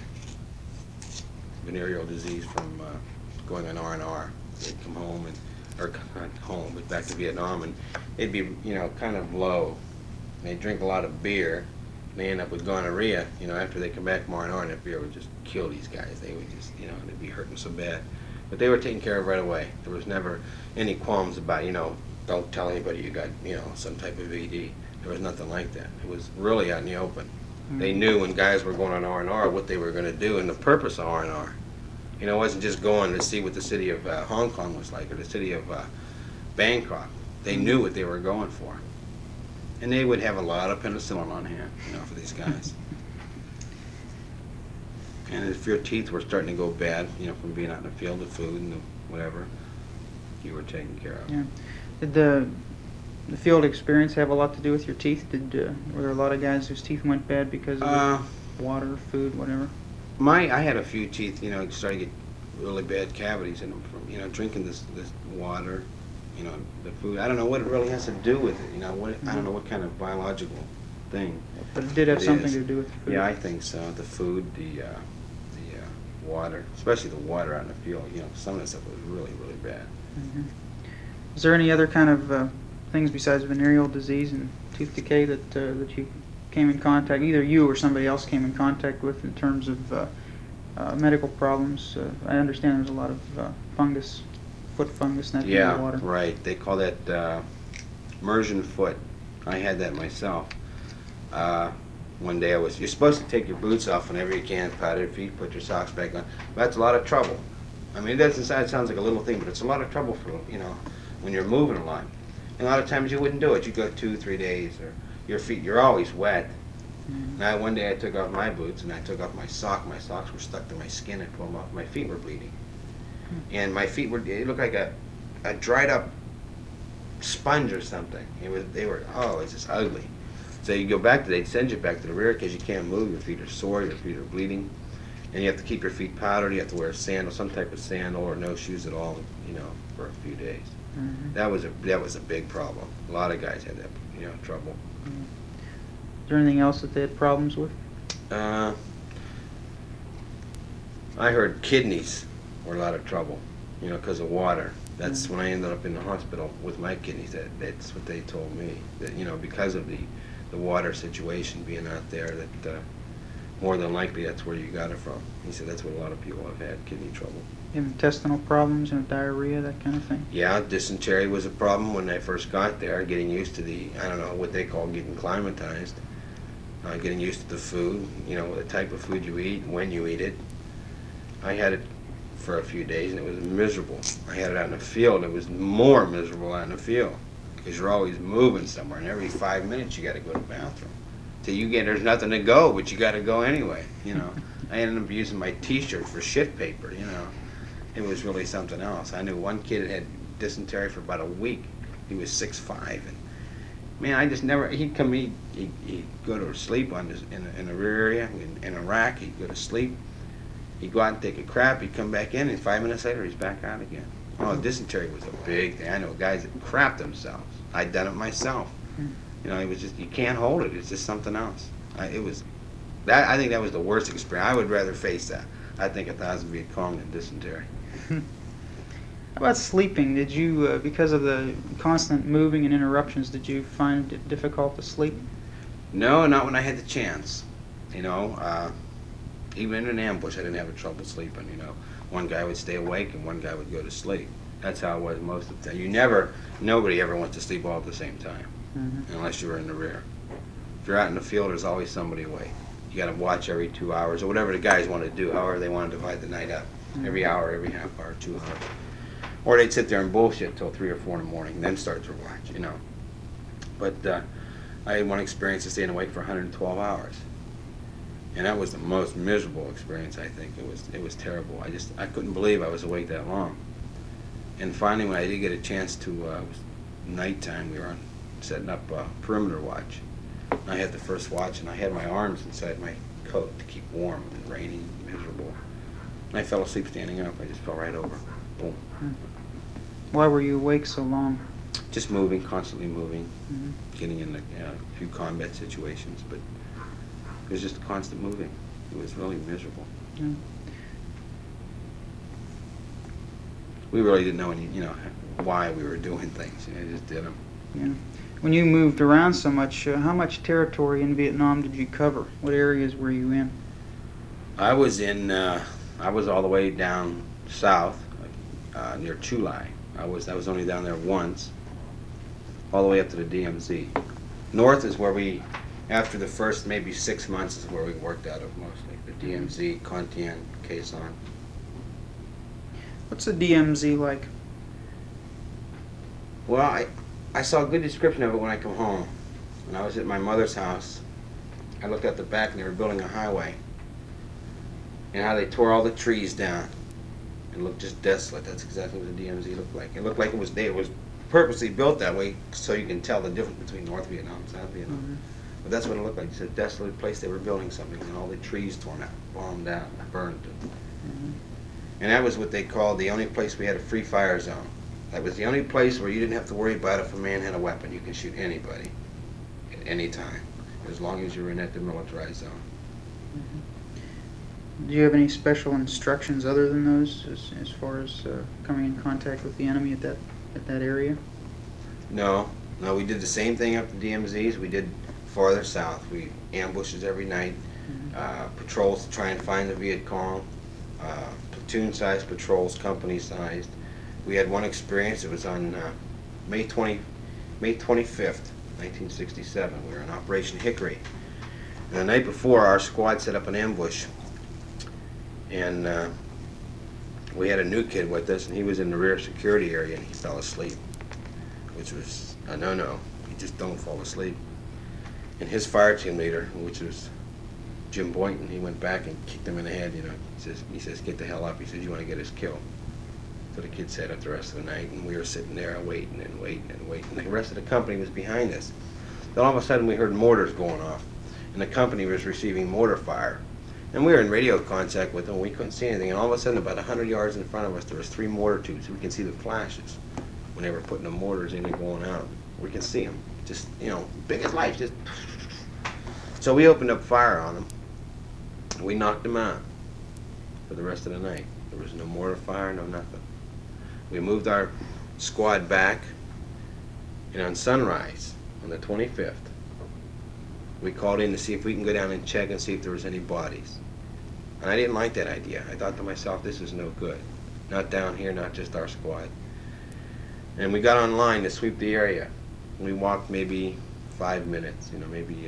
[SPEAKER 2] venereal disease from going on R&R. They'd come home or not home, but back to Vietnam, and they'd be, you know, kind of low. They'd drink a lot of beer, and they end up with gonorrhea, you know, after they come back from R&R, and that beer would just kill these guys. They would just, you know, they'd be hurting so bad. But they were taken care of right away. There was never any qualms about, you know, don't tell anybody you got, you know, some type of ED. There was nothing like that. It was really out in the open. They knew when guys were going on R&R what they were going to do and the purpose of R&R. You know, it wasn't just going to see what the city of Hong Kong was like or the city of Bangkok. They knew what they were going for. And they would have a lot of penicillin on hand, you know, for these guys. And if your teeth were starting to go bad, you know, from being out in the field, the food and the whatever, you were taken care of.
[SPEAKER 1] Yeah. Did the field experience have a lot to do with your teeth? Were there a lot of guys whose teeth went bad because of water, food, whatever?
[SPEAKER 2] I had a few teeth, you know, started to get really bad cavities in them from, you know, drinking this water, you know, the food. I don't know what it really has to do with it, you know, I don't know what kind of biological thing.
[SPEAKER 1] But it did have something to do with the food.
[SPEAKER 2] Yeah, I think so. The food, the water, especially the water out in the field, you know, some of that stuff was really, really bad.
[SPEAKER 1] Mm-hmm. Is there any other kind of things besides venereal disease and tooth decay that you came in contact, either you or somebody else came in contact with in terms of medical problems? I understand there's a lot of fungus, foot fungus, in the water.
[SPEAKER 2] Yeah, right. They call that immersion foot. I had that myself. One day you're supposed to take your boots off whenever you can, powder your feet, put your socks back on. That's a lot of trouble. I mean, it sounds like a little thing, but it's a lot of trouble for, you know, when you're moving a lot. And a lot of times you wouldn't do it. You'd go 2-3 days, or your feet, you're always wet.
[SPEAKER 1] Mm-hmm.
[SPEAKER 2] Now, one day I took off my boots and I took off my sock. My socks were stuck to my skin. I pulled them off. My feet were bleeding. And my feet it looked like a dried up sponge or something. It's just ugly. So you go back they'd send you back to the rear because you can't move. Your feet are sore, your feet are bleeding. And you have to keep your feet powdered. You have to wear a sandal, some type of sandal, or no shoes at all, you know, for a few days.
[SPEAKER 1] Mm-hmm.
[SPEAKER 2] That was a big problem. A lot of guys had that, you know, trouble.
[SPEAKER 1] Mm-hmm. Is there anything else that they had problems with?
[SPEAKER 2] I heard kidneys were a lot of trouble, you know, because of water. That's when I ended up in the hospital with my kidneys. That's what they told me. That, you know, because of the water situation being out there, that more than likely that's where you got it from. He said that's what a lot of people have had, kidney trouble.
[SPEAKER 1] Intestinal problems, you know, diarrhea, that kind of thing?
[SPEAKER 2] Yeah, dysentery was a problem when I first got there, getting used to I don't know what they call getting acclimatized. Getting used to the food, you know, the type of food you eat, when you eat it. I had it for a few days and it was miserable. I had it out in the field. It was more miserable out in the field because you're always moving somewhere, and every 5 minutes you got to go to the bathroom. Till there's nothing to go, but you got to go anyway. You know, I ended up using my T-shirt for shit paper. You know, it was really something else. I knew one kid that had dysentery for about a week. He was 6'5", and man, I just never. He'd go to sleep in the rear area in a rack. He'd go to sleep. He'd go out and take a crap. He'd come back in, and 5 minutes later, he's back out again. Oh, dysentery was a big thing. I know guys that crapped themselves. I'd done it myself. You know, it was just, you can't hold it. It's just something else. I think that was the worst experience. I would rather face that. I think 1,000 Viet Cong than dysentery.
[SPEAKER 1] How about sleeping? Did you, because of the constant moving and interruptions, did you find it difficult to sleep?
[SPEAKER 2] No, not when I had the chance. You know, even in an ambush, I didn't have trouble sleeping. You know, one guy would stay awake and one guy would go to sleep. That's how it was most of the time. Nobody ever went to sleep all at the same time, unless you were in the rear. If you're out in the field, there's always somebody awake. You got to watch every 2 hours or whatever the guys want to do, however they want to divide the night up. Every hour, every half hour, 2 hours. Or they'd sit there and bullshit till 3 or 4 in the morning, then start to watch, you know. But I had one experience of staying awake for 112 hours. And that was the most miserable experience, I think. It was terrible. I couldn't believe I was awake that long. And finally, when I did get a chance to, it was nighttime, we were setting up a perimeter watch. And I had the first watch, and I had my arms inside my coat to keep warm. It was rainy, miserable. And I fell asleep standing up. I just fell right over. Boom.
[SPEAKER 1] Why were you awake so long?
[SPEAKER 2] Just moving, constantly moving,
[SPEAKER 1] Mhm.
[SPEAKER 2] getting in a few combat situations, but it was just constant moving. It was really miserable.
[SPEAKER 1] Yeah.
[SPEAKER 2] We really didn't know any, why we were doing things. Just did them.
[SPEAKER 1] Yeah. When you moved around so much, how much territory in Vietnam did you cover? What areas were you in?
[SPEAKER 2] I was all the way down south, near Chu Lai. I was only down there once, all the way up to the DMZ. North is where after the first maybe 6 months is where we worked out of mostly. The DMZ, Con Thien, Khe Sanh.
[SPEAKER 1] What's the DMZ like?
[SPEAKER 2] Well, I saw a good description of it when I come home. When I was at my mother's house, I looked at the back and they were building a highway. And how they tore all the trees down. It looked just desolate. That's exactly what the DMZ looked like. It looked like it was purposely built that way so you can tell the difference between North Vietnam and South Vietnam.
[SPEAKER 1] Mm-hmm.
[SPEAKER 2] But that's what it looked like. It's a desolate place. They were building something and all the trees torn out, bombed out, burned.
[SPEAKER 1] Mm-hmm.
[SPEAKER 2] And that was what they called the only place we had a free fire zone. That was the only place where you didn't have to worry about if a man had a weapon. You can shoot anybody at any time, as long as you were in that demilitarized zone.
[SPEAKER 1] Do you have any special instructions other than those as far as coming in contact with the enemy at that area?
[SPEAKER 2] No, we did the same thing up the DMZs. We did farther south. We ambushes every night, patrols to try and find the Viet Cong, platoon-sized patrols, company-sized. We had one experience. It was on May 25th, 1967. We were in Operation Hickory. And the night before, our squad set up an ambush. And we had a new kid with us, and he was in the rear security area, and he fell asleep, which was a no-no. You just don't fall asleep. And his fire team leader, which was Jim Boynton, he went back and kicked him in the head. He says, "Get the hell up." He says, "You want to get us killed." So the kid sat up the rest of the night, and we were sitting there waiting and waiting and waiting. The rest of the company was behind us. Then all of a sudden, we heard mortars going off, and the company was receiving mortar fire. And we were in radio contact with them. We couldn't see anything. And all of a sudden, about 100 yards in front of us, there was 3 mortar tubes. We can see the flashes when they were putting the mortars in and going out. We can see them. Just, big as life. Just. So we opened up fire on them. We knocked them out for the rest of the night. There was no mortar fire, no nothing. We moved our squad back. And on sunrise, on the 25th, we called in to see if we can go down and check and see if there was any bodies. And I didn't like that idea. I thought to myself, this is no good. Not down here, not just our squad. And we got online to sweep the area. We walked maybe 5 minutes, maybe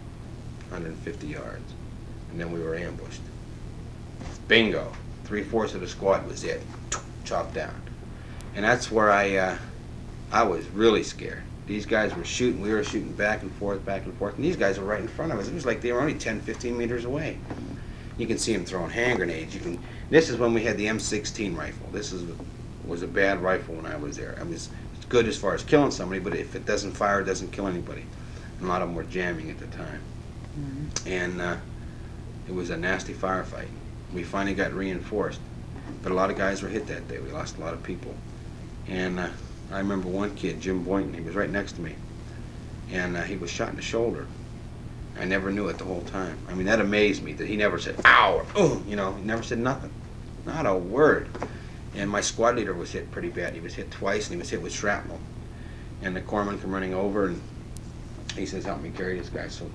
[SPEAKER 2] 150 yards. And then we were ambushed. Bingo. 3/4 of the squad was it. Chopped down. And that's where I was really scared. These guys were shooting. We were shooting back and forth, and these guys were right in front of us. It was like they were only 10, 15 meters away. You can see them throwing hand grenades. This is when we had the M16 rifle. This was a bad rifle when I was there. It's good as far as killing somebody, but if it doesn't fire, it doesn't kill anybody. And a lot of them were jamming at the time. Mm-hmm. And it was a nasty firefight. We finally got reinforced, but a lot of guys were hit that day. We lost a lot of people. And I remember one kid, Jim Boynton, he was right next to me, and he was shot in the shoulder. I never knew it the whole time. I mean, that amazed me that he never said, "Ow," or "Oh," he never said nothing. Not a word. And my squad leader was hit pretty bad. He was hit twice, and he was hit with shrapnel. And the corpsman came running over, and he says, "Help me carry this guy." So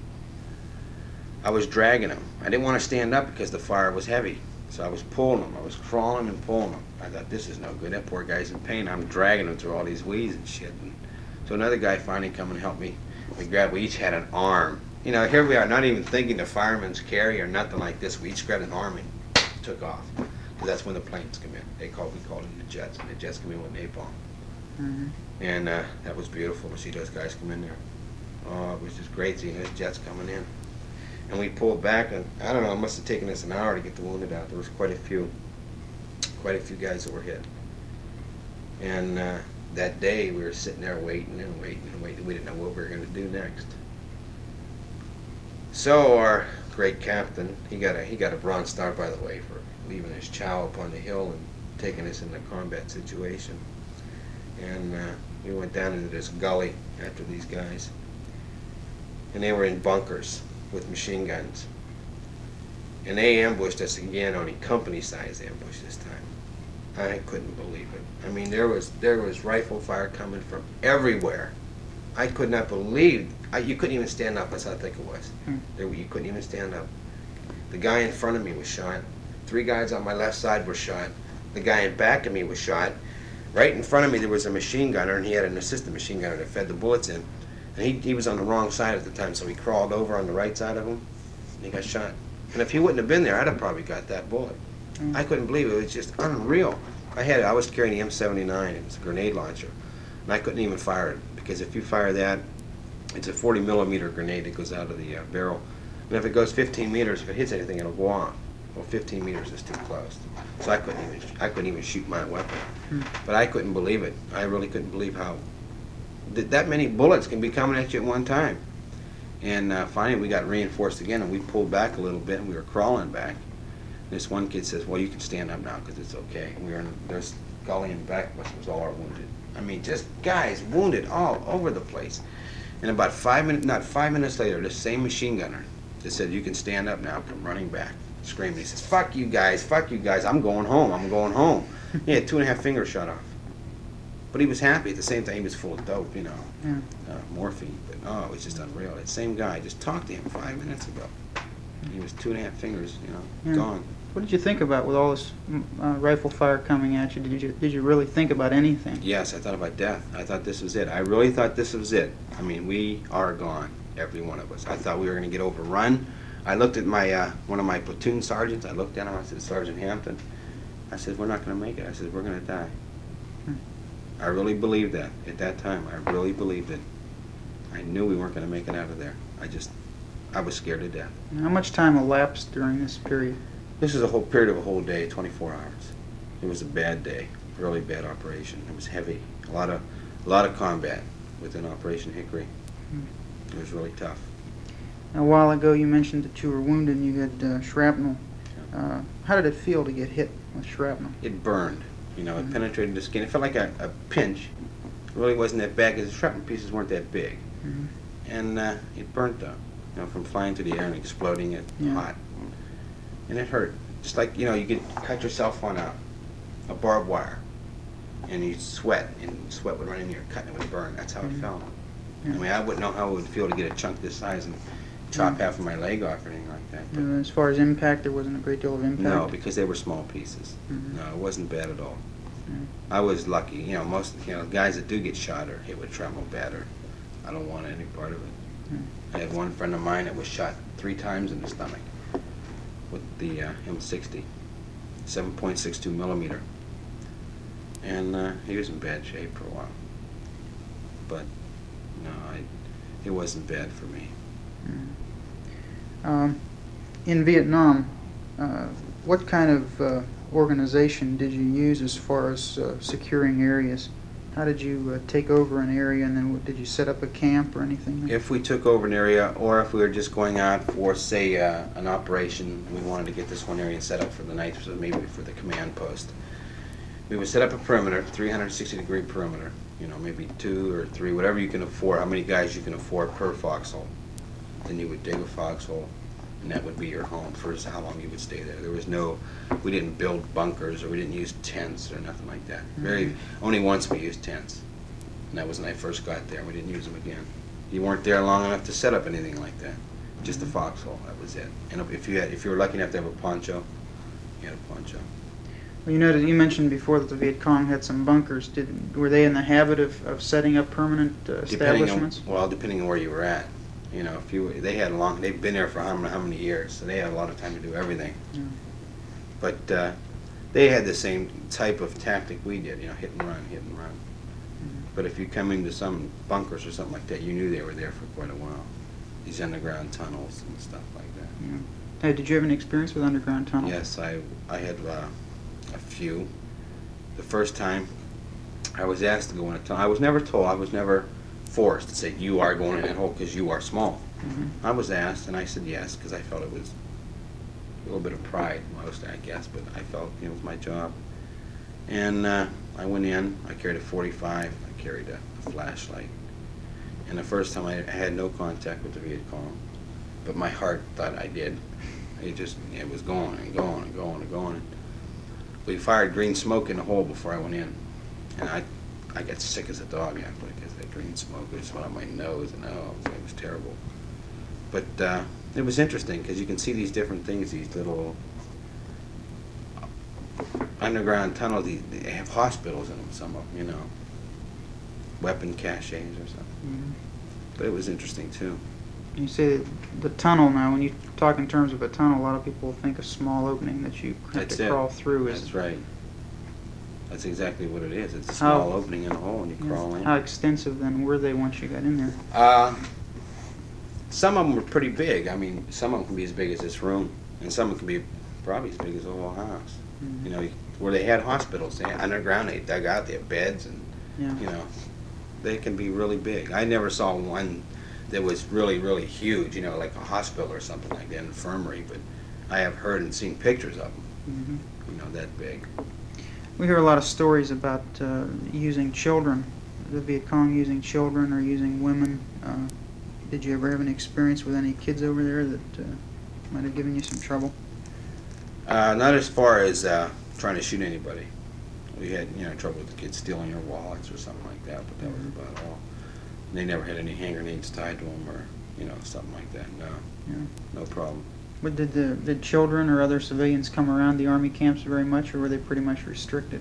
[SPEAKER 2] I was dragging him. I didn't want to stand up because the fire was heavy. So I was pulling him. I was crawling and pulling him. I thought, this is no good. That poor guy's in pain. I'm dragging him through all these weeds and shit. And so another guy finally come and helped me. We each had an arm. Here we are, not even thinking the fireman's carry or nothing like this. We each grabbed an arm and took off. Because that's when the planes come in. We called them the jets. And the jets come in with napalm. Mm-hmm. And that was beautiful to see those guys come in there. Oh, it was just great seeing those jets coming in. And we pulled back, and I don't know, it must have taken us an hour to get the wounded out. There was quite a few guys that were hit. And that day we were sitting there waiting and waiting and waiting. We didn't know what we were going to do next. So our great captain, he got a Bronze Star, by the way, for leaving his chow up on the hill and taking us in a combat situation. and we went down into this gully after these guys, and they were in bunkers with machine guns, and they ambushed us again, only company-sized ambush this time. I couldn't believe it. I mean, there was rifle fire coming from everywhere. I could not believe. You couldn't even stand up. That's how thick it was. You couldn't even stand up. The guy in front of me was shot. 3 guys on my left side were shot. The guy in back of me was shot. Right in front of me there was a machine gunner, and he had an assistant machine gunner that fed the bullets in. And he was on the wrong side at the time, so he crawled over on the right side of him, and he got shot. And if he wouldn't have been there, I'd have probably got that bullet. I couldn't believe it. It was just unreal. I was carrying the M79. It was a grenade launcher, and I couldn't even fire it, because if you fire that, it's a 40 millimeter grenade that goes out of the barrel. And if it goes 15 meters, if it hits anything, it'll go off. Well, 15 meters is too close, so I couldn't even shoot my weapon. But I couldn't believe it. I really couldn't believe how that many bullets can be coming at you at one time. And finally, we got reinforced again, and we pulled back a little bit, and we were crawling back. This one kid says, "Well, you can stand up now because it's okay." And we were in this gully in back of us was all our wounded. I mean, just guys wounded all over the place. And about 5 minutes, not 5 minutes later, this same machine gunner that said, "You can stand up now," come running back, screaming. He says, fuck you guys, I'm going home, I'm going home." He had 2.5 fingers shot off. But he was happy. At the same time, he was full of dope, you know, morphine. But oh, it was just unreal. That same guy, I just talked to him 5 minutes ago. He was 2.5 fingers, you know, gone.
[SPEAKER 1] What did you think about with all this rifle fire coming at you? Did you really think about anything?
[SPEAKER 2] Yes, I thought about death. I thought this was it. I really thought this was it. I mean, we are gone, every one of us. I thought we were going to get overrun. I looked at my one of my platoon sergeants. I looked at him. I said, "Sergeant Hampton," I said, "we're not going to make it." I said, "We're going to die." I really believed that at that time. I really believed it. I knew we weren't going to make it out of there. I was scared to death.
[SPEAKER 1] How much time elapsed during this period?
[SPEAKER 2] This is a whole period of a whole day, 24 hours. It was a bad day, really bad operation. It was heavy, a lot of combat within Operation Hickory. It was really tough.
[SPEAKER 1] A while ago, you mentioned that you were wounded and you had shrapnel. How did it feel to get hit with shrapnel?
[SPEAKER 2] It burned. You know, it penetrated the skin. It felt like a pinch. It really wasn't that bad because the shrapnel pieces weren't that big. And it burnt up, you know, from flying through the air and exploding it hot. And it hurt. Just like, you know, you could cut yourself on a barbed wire and you sweat, and sweat would run in your cut and it would burn. That's how it felt. I mean, I wouldn't know how it would feel to get a chunk this size and chop half of my leg off or anything like that. But
[SPEAKER 1] As far as impact, there wasn't a great deal of impact?
[SPEAKER 2] no, because they were small pieces. No, it wasn't bad at all. I was lucky. You know, most guys that do get shot or hit with shrapnel bad. I don't want any part of it. I had one friend of mine that was shot 3 times in the stomach with the M60, 7.62 millimeter, and he was in bad shape for a while. But no, it wasn't bad for me.
[SPEAKER 1] In Vietnam, what kind of organization did you use as far as securing areas? How did you take over an area, and then did you set up a camp or anything?
[SPEAKER 2] If we took over an area, or if we were just going out for, say, an operation, we wanted to get this one area set up for the night, so maybe for the command post, we would set up a perimeter, 360-degree perimeter, you know, maybe 2 or 3, whatever you can afford, how many guys you can afford per foxhole. Then you would dig a foxhole, and that would be your home for how long you would stay there. There was no, we didn't build bunkers, or we didn't use tents or nothing like that. Only once we used tents, and that was when I first got there. We didn't use them again. You weren't there long enough to set up anything like that. Just a foxhole, that was it. And if you were lucky enough to have a poncho, you had a poncho.
[SPEAKER 1] Well, you mentioned before that the Viet Cong had some bunkers. Were they in the habit of setting up permanent establishments?
[SPEAKER 2] Depending on where you were at. You know, they've been there for how many years, so they had a lot of time to do everything. But they had the same type of tactic we did, you know, hit and run. But if you come into some bunkers or something like that, you knew they were there for quite a while. These underground tunnels and stuff like that.
[SPEAKER 1] Hey, did you have any experience with underground tunnels?
[SPEAKER 2] Yes, I had a few. The first time I was asked to go in a tunnel, I was never told, I was never forced to say, you are going in that hole because you are small. I was asked, and I said yes, because I felt it was a little bit of pride, mostly, I guess, but I felt it was my job. And I went in, I carried a .45, I carried a flashlight. And the first time I had no contact with the Viet Cong, but my heart thought I did. It was going and going and going and going. We fired green smoke in the hole before I went in. And I got sick as a dog after because that green smoke just went on my nose, and oh, it was terrible. But it was interesting because you can see these different things, these little underground tunnels. They have hospitals in them, some of them, you know, weapon caches or something.
[SPEAKER 1] Mhm.
[SPEAKER 2] But it was interesting too.
[SPEAKER 1] You say that the tunnel now, when you talk in terms of a tunnel, a lot of people think a small opening that you have
[SPEAKER 2] That's
[SPEAKER 1] to
[SPEAKER 2] it.
[SPEAKER 1] crawl through.
[SPEAKER 2] That's right. That's exactly what it is. It's a
[SPEAKER 1] How-
[SPEAKER 2] small opening in a hole and you crawl in.
[SPEAKER 1] How extensive then were they once you got in there?
[SPEAKER 2] Some of them were pretty big. I mean, some of them can be as big as this room, and some of them can be probably as big as the whole house.
[SPEAKER 1] Mhm.
[SPEAKER 2] You know, where they had hospitals, they had underground, they dug out, they have beds, and
[SPEAKER 1] Yeah.
[SPEAKER 2] you know, they can be really big. I never saw one that was really, really huge. You know, like a hospital or something like that, infirmary. But I have heard and seen pictures of them.
[SPEAKER 1] Mhm.
[SPEAKER 2] You know, that big.
[SPEAKER 1] We hear a lot of stories about using children, the Viet Cong using children or using women. Did you ever have any experience with any kids over there that might have given you some trouble?
[SPEAKER 2] Not as far as trying to shoot anybody. We had, you know, trouble with the kids stealing their wallets or something like that, but that was about all. They never had any hand grenades tied to them or, you know, something like that. No,
[SPEAKER 1] Yeah.
[SPEAKER 2] no problem.
[SPEAKER 1] But did children or other civilians come around the Army camps very much, or were they pretty much restricted?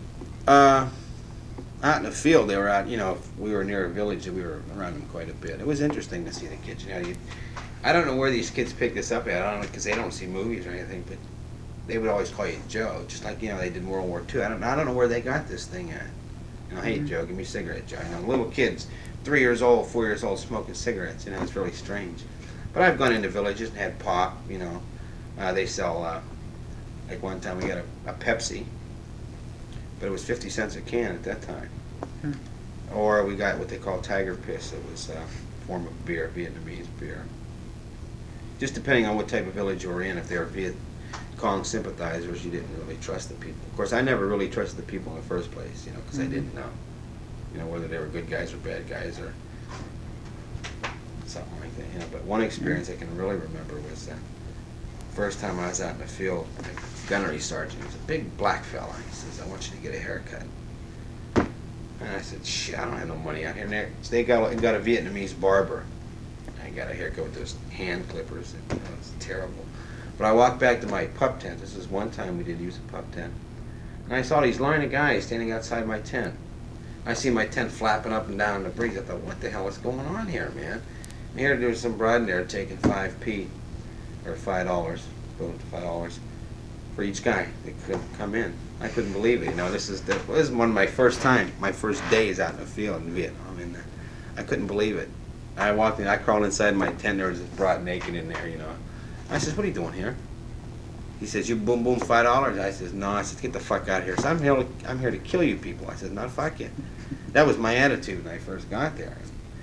[SPEAKER 2] Out in the field, they were out, you know, if we were near a village, we were around them quite a bit. It was interesting to see the kids. You know, I don't know where these kids pick this up at. I don't know, because they don't see movies or anything, but they would always call you Joe, just like, you know, they did in World War II. I don't know where they got this thing at. You know, hey, Joe, give me a cigarette, Joe. You know, little kids, 3 years old, 4 years old, smoking cigarettes. You know, it's really strange. But I've gone into villages and had pop, you know. They sell, like one time we got a Pepsi, but it was 50 cents a can at that time.
[SPEAKER 1] Hmm.
[SPEAKER 2] Or we got what they call Tiger Piss. It was a form of beer, Vietnamese beer. Just depending on what type of village you were in. If they were Viet Cong sympathizers, you didn't really trust the people. Of course, I never really trusted the people in the first place, you know, because I didn't know, you know, whether they were good guys or bad guys or something like that, you know. But one experience I can really remember was first time I was out in the field, my gunnery sergeant, he was a big black fella. He says, "I want you to get a haircut." And I said, "Shit, I don't have no money out here." So they got a Vietnamese barber. I got a haircut with those hand clippers. It was terrible. But I walked back to my pup tent. This is one time we did use a pup tent. And I saw these line of guys standing outside my tent. I see my tent flapping up and down in the breeze. I thought, what the hell is going on here, man? And here there was some broad in there taking 5p, or $5, going to $5 for each guy that could come in. I couldn't believe it. You know, this is one of my first days out in the field in Vietnam, and I couldn't believe it. I walked in, I crawled inside my tent. There was this broad naked in there, you know. I says, "What are you doing here?" He says, "You boom boom $5." I says, "No." I said, "Get the fuck out of here." So I'm here to kill you people. I said, "No, fuck you." That was my attitude when I first got there.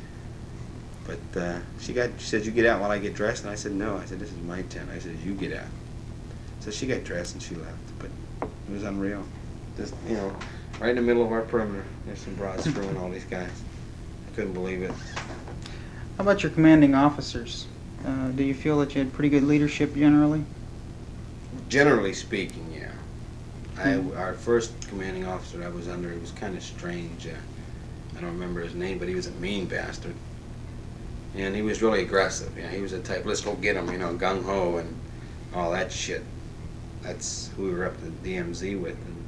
[SPEAKER 2] But she said, "You get out while I get dressed." And I said, "No." I said, "This is my tent." I said, "You get out." So she got dressed and she left. But it was unreal. Just, you know, right in the middle of our perimeter, there's some broads screwing all these guys. I couldn't believe it.
[SPEAKER 1] How about your commanding officers? Do you feel that you had pretty good leadership generally?
[SPEAKER 2] Generally speaking, yeah. Our first commanding officer I was under, it was kind of strange. I don't remember his name, but he was a mean bastard. And he was really aggressive. You know, he was the type, let's go get him, you know, gung-ho and all that shit. That's who we were up to DMZ with. And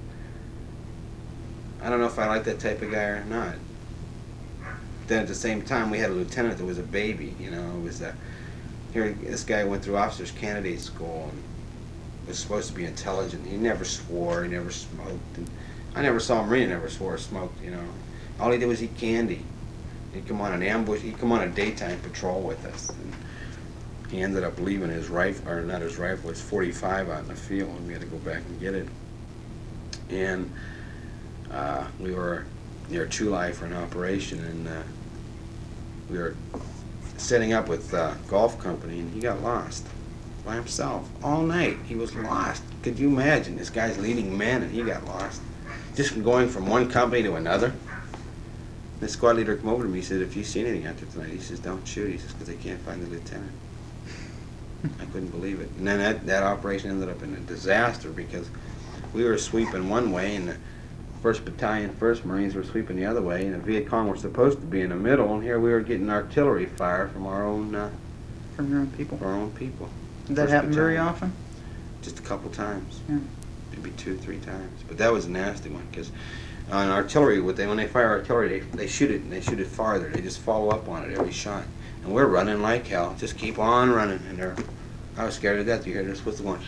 [SPEAKER 2] I don't know if I like that type of guy or not. Then at the same time, we had a lieutenant that was a baby, you know. It was this guy went through officers candidate school and was supposed to be intelligent. He never swore, he never smoked. And I never saw him really never swore or smoked, you know. All he did was eat candy. He'd come on an ambush, he'd come on a daytime patrol with us. And he ended up leaving his rifle, or not his rifle, his .45 out in the field, and we had to go back and get it. And we were near Chulai for an operation, and we were setting up with golf company, and he got lost by himself all night. He was lost. Could you imagine? This guy's leading men, and he got lost. just going from one company to another. The squad leader came over to me. He said, "If you see anything out there tonight," he says, "don't shoot." He says, "because they can't find the lieutenant." I couldn't believe it. And then that operation ended up in a disaster because we were sweeping one way, and the 1st Battalion, 1st Marines were sweeping the other way, and the Viet Cong were supposed to be in the middle, and here we were getting artillery fire from our own
[SPEAKER 1] From your own people.
[SPEAKER 2] people.
[SPEAKER 1] Did that
[SPEAKER 2] 1st
[SPEAKER 1] happen very
[SPEAKER 2] Battalion.
[SPEAKER 1] often?
[SPEAKER 2] Just a couple times.
[SPEAKER 1] Yeah.
[SPEAKER 2] Maybe 2, 3 times. But that was a nasty one because on artillery, when they fire artillery, they shoot it, and they shoot it farther. They just follow up on it every shot. And we're running like hell. Just keep on running. And I was scared to death. You hear this whistle going.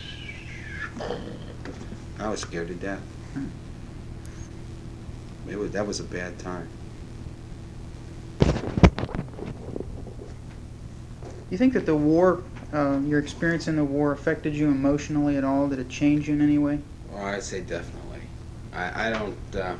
[SPEAKER 2] I was scared to death. That was a bad time.
[SPEAKER 1] You think that the war, your experience in the war, affected you emotionally at all? Did it change you in any way?
[SPEAKER 2] Well, I'd say definitely. I don't.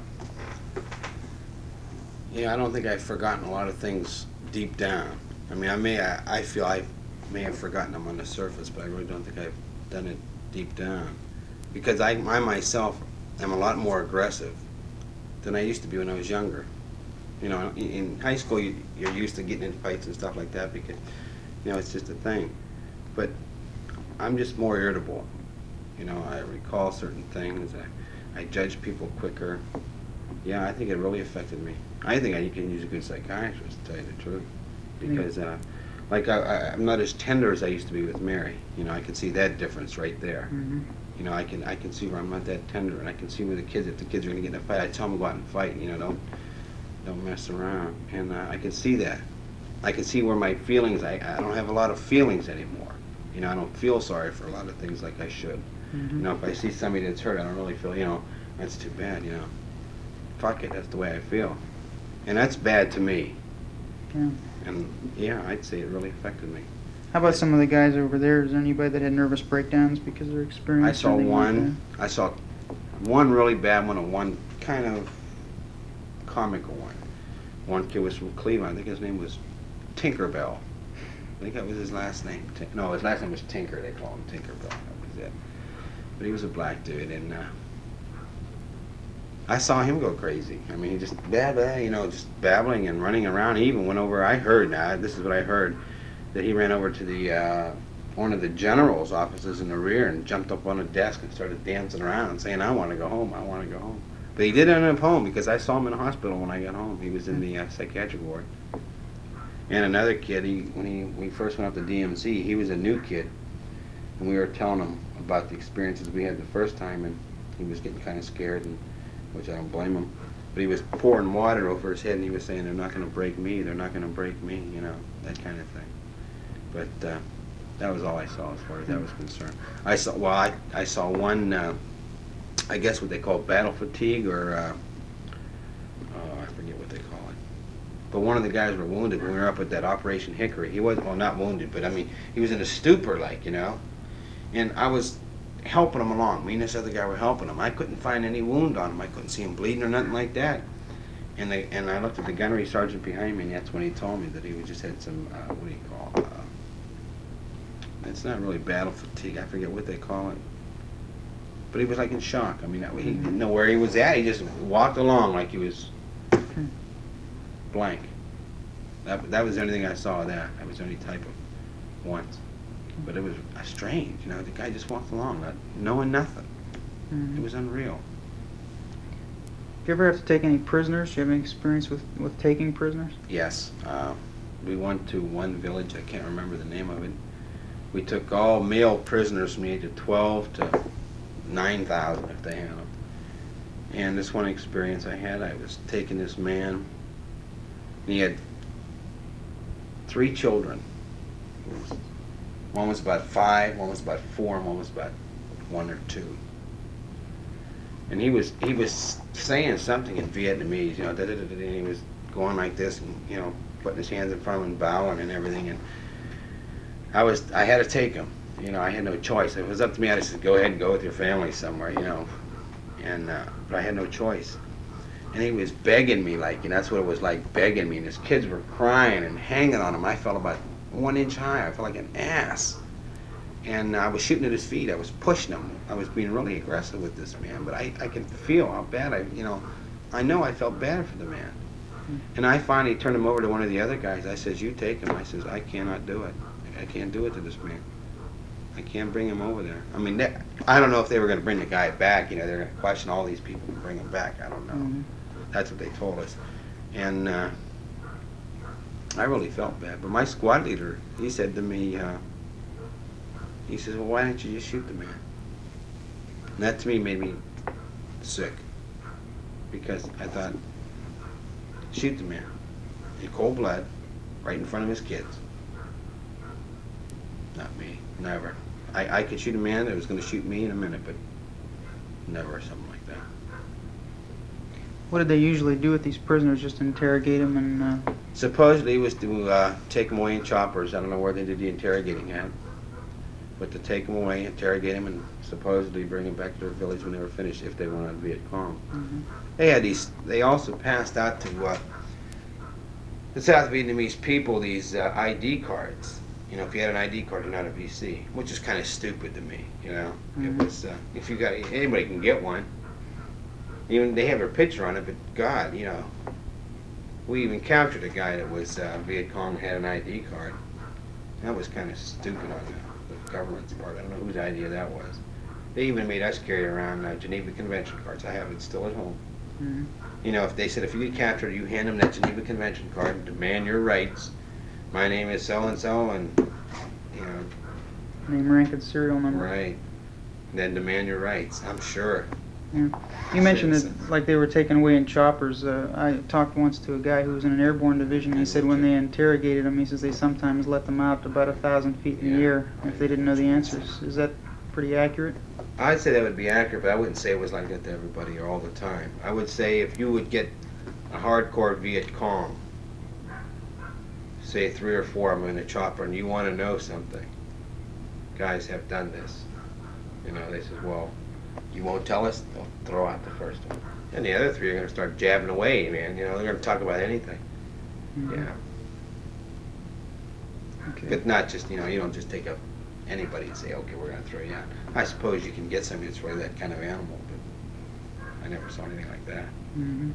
[SPEAKER 2] I don't think I've forgotten a lot of things deep down. I mean, I feel I may have forgotten them on the surface, but I really don't think I've done it deep down, because I myself am a lot more aggressive than I used to be when I was younger. You know, in high school, you're used to getting in fights and stuff like that because, it's just a thing. But I'm just more irritable. I recall certain things. I judge people quicker. Yeah, I think it really affected me. I think I can use a good psychiatrist, to tell you the truth, because I'm not as tender as I used to be with Mary. I can see that difference right there.
[SPEAKER 1] Mm-hmm.
[SPEAKER 2] I can see where I'm not that tender, and I can see where if the kids are going to get in a fight, I tell them to go out and fight. Don't mess around. And I can see that. I can see where my feelings. I don't have a lot of feelings anymore. I don't feel sorry for a lot of things like I should.
[SPEAKER 1] Mm-hmm.
[SPEAKER 2] If I see somebody that's hurt, I don't really feel. That's too bad. Fuck it. That's the way I feel, and that's bad to me.
[SPEAKER 1] Yeah.
[SPEAKER 2] And I'd say it really affected me.
[SPEAKER 1] How about some of the guys over there? Is there anybody that had nervous breakdowns because of their experience?
[SPEAKER 2] I saw one. I saw one really bad one and one kind of comical one. One kid was from Cleveland. I think his name was Tinkerbell. I think that was his last name. No, his last name was Tinker. They call him Tinkerbell. That was it. But he was a black dude, and I saw him go crazy. I mean, he just just babbling and running around. He even went over. I heard. This is what I heard. That he ran over to the one of the general's offices in the rear and jumped up on a desk and started dancing around and saying, "I want to go home. I want to go home." But he did end up home because I saw him in the hospital when I got home. He was in the psychiatric ward. And another kid, when we first went up to DMZ, he was a new kid, and we were telling him about the experiences we had the first time, and he was getting kind of scared, which I don't blame him. But he was pouring water over his head, and he was saying, "They're not going to break me. They're not going to break me." That kind of thing. But that was all I saw as far as that was concerned. I saw one, I guess what they call battle fatigue, or I forget what they call it. But one of the guys were wounded when we were up at that Operation Hickory. He wasn't, well, not wounded, but I mean, he was in a stupor, and I was helping him along. Me and this other guy were helping him. I couldn't find any wound on him. I couldn't see him bleeding or nothing like that. And I looked at the gunnery sergeant behind me, and that's when he told me that he just had some, what do you call it? It's not really battle fatigue. I forget what they call it. But he was like in shock. I mean, he didn't know where he was at. He just walked along like he was blank. That was the only thing I saw of that. That was the only type of once. But it was strange. The guy just walked along, not knowing nothing.
[SPEAKER 1] Mm-hmm.
[SPEAKER 2] It was unreal.
[SPEAKER 1] Do you ever have to take any prisoners? Do you have any experience with taking prisoners?
[SPEAKER 2] Yes. We went to one village. I can't remember the name of it. We took all male prisoners from the age of 12 to 9,000 if they had them. And this one experience I had, I was taking this man, and he had 3 children. One was about 5, one was about 4, and one was about 1 or 2. And he was saying something in Vietnamese, and he was going like this, and putting his hands in front of him and bowing and everything. And I had to take him. I had no choice. If it was up to me, I'd say, "Go ahead and go with your family somewhere," And but I had no choice. And he was begging me, that's what it was like, begging me. And his kids were crying and hanging on him. I felt about 1 inch high. I felt like an ass. and I was shooting at his feet. I was pushing him. I was being really aggressive with this man, but I could feel how bad I know I felt bad for the man. And I finally turned him over to one of the other guys. I says, you take him. I says, I cannot do it. I can't do it to this man. I can't bring him over there. I mean, I don't know if they were going to bring the guy back. They're going to question all these people and bring him back. I don't know.
[SPEAKER 1] Mhm.
[SPEAKER 2] That's what they told us. And I really felt bad. But my squad leader, he said to me, he says, well, why don't you just shoot the man? And that to me made me sick. Because I thought, shoot the man in cold blood, right in front of his kids. Not me, never. I could shoot a man that was going to shoot me in a minute, but never something like that.
[SPEAKER 1] What did they usually do with these prisoners? Just interrogate them and...
[SPEAKER 2] Supposedly it was to take them away in choppers. I don't know where they did the interrogating at, but to take them away, interrogate them, and supposedly bring them back to their village when they were finished if they went on Viet Cong.
[SPEAKER 1] Mm-hmm.
[SPEAKER 2] They also passed out to the South Vietnamese people these ID cards. If you had an ID card, you're not a VC, which is kind of stupid to me.
[SPEAKER 1] Mm-hmm.
[SPEAKER 2] It was if you got anybody can get one. Even they have their picture on it, but God, we even captured a guy that was Viet Cong and had an ID card. That was kind of stupid on the government's part. I don't know whose idea that was. They even made us carry around Geneva Convention cards. I have it still at home.
[SPEAKER 1] Mm-hmm.
[SPEAKER 2] If they said if you get captured, you hand them that Geneva Convention card and demand your rights. My name is so and so, and
[SPEAKER 1] Name, rank, and serial number.
[SPEAKER 2] right. Then demand your rights. I'm sure.
[SPEAKER 1] Yeah. You mentioned that
[SPEAKER 2] Citizens.
[SPEAKER 1] like they were taken away in choppers. I talked once to a guy who was in an airborne division. He said when they interrogated him, he says they sometimes let them out to about 1,000 feet in the
[SPEAKER 2] Yeah.
[SPEAKER 1] air if they didn't know the answers. Is that pretty accurate?
[SPEAKER 2] I'd say that would be accurate, but I wouldn't say it was like that to everybody or all the time. I would say if you would get a hardcore Viet Cong, say 3 or 4 of them in a chopper, and you want to know something, guys have done this. They says, well, you won't tell us? They'll throw out the first one. And the other 3 are going to start jabbing away, man. They're going to talk about anything.
[SPEAKER 1] Mhm.
[SPEAKER 2] Yeah.
[SPEAKER 1] Okay.
[SPEAKER 2] But not just, you don't just take up anybody and say, okay, we're going to throw you out. I suppose you can get somebody that's really that kind of animal, but I never saw anything like that.
[SPEAKER 1] Mhm.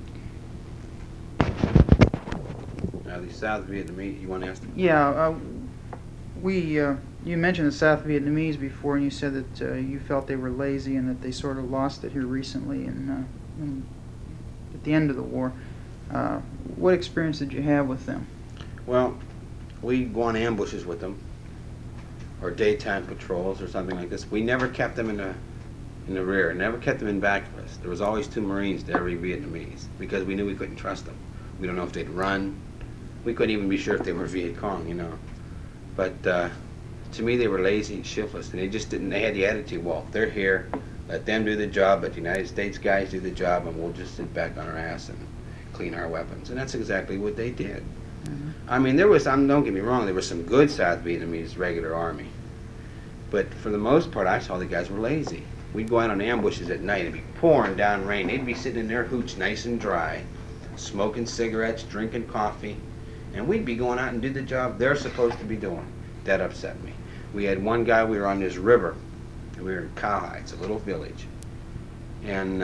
[SPEAKER 2] Now, the South Vietnamese, you want to ask them?
[SPEAKER 1] Yeah, you mentioned the South Vietnamese before, and you said that you felt they were lazy and that they sort of lost it here recently and at the end of the war. What experience did you have with them?
[SPEAKER 2] Well, we'd go on ambushes with them, or daytime patrols or something like this. We never kept them in the rear, never kept them in back of us. There was always 2 Marines to every Vietnamese because we knew we couldn't trust them. We don't know if they'd run. We couldn't even be sure if they were Viet Cong, But to me, they were lazy and shiftless, and they had the attitude, well, they're here, let them do the job, let the United States guys do the job, and we'll just sit back on our ass and clean our weapons. And that's exactly what they did.
[SPEAKER 1] Mhm.
[SPEAKER 2] I mean, don't get me wrong, there was some good South Vietnamese regular army. But for the most part, I saw the guys were lazy. We'd go out on ambushes at night, it'd be pouring down rain. They'd be sitting in their hooch nice and dry, smoking cigarettes, drinking coffee, and we'd be going out and do the job they're supposed to be doing. That upset me. We had one guy, we were on this river, we were in Cowhide, it's a little village, and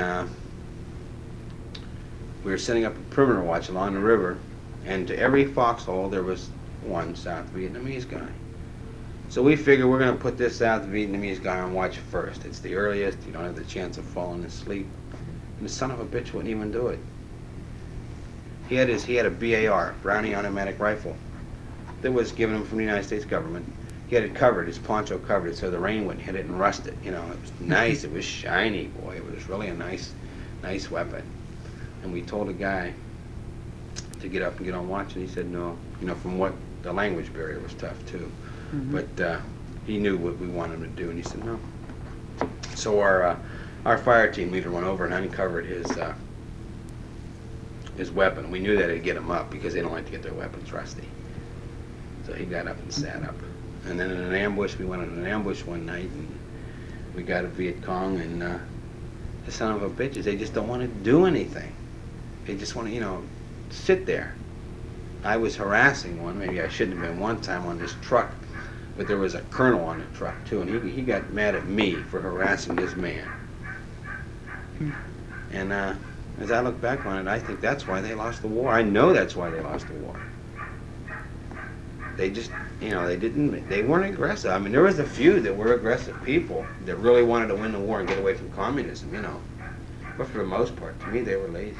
[SPEAKER 2] we were setting up a perimeter watch along the river, and to every foxhole there was one South Vietnamese guy. So we figured we're going to put this South Vietnamese guy on watch first. It's the earliest, you don't have the chance of falling asleep. And the son of a bitch wouldn't even do it. He had a BAR, Browning automatic rifle, that was given him from the United States government. He had it covered, his poncho covered it so the rain wouldn't hit it and rust it. It was nice, it was shiny, boy. It was really a nice weapon. And we told a guy to get up and get on watch, and he said no. From what the language barrier was tough too.
[SPEAKER 1] Mhm.
[SPEAKER 2] But he knew what we wanted him to do, and he said no. So our fire team leader went over and uncovered his weapon. We knew that it'd get him up because they don't like to get their weapons rusty. So he got up and sat up. And then in an ambush, we went on an ambush one night, and we got a Viet Cong, and the son of a bitches, they just don't want to do anything. They just want to, sit there. I was harassing one, maybe I shouldn't have been one time on this truck. but there was a colonel on the truck too, and he got mad at me for harassing this man. And as I look back on it, I think that's why they lost the war. I know that's why they lost the war. They just, they weren't aggressive. I mean, there was a few that were aggressive people that really wanted to win the war and get away from communism, But for the most part, to me, they were lazy.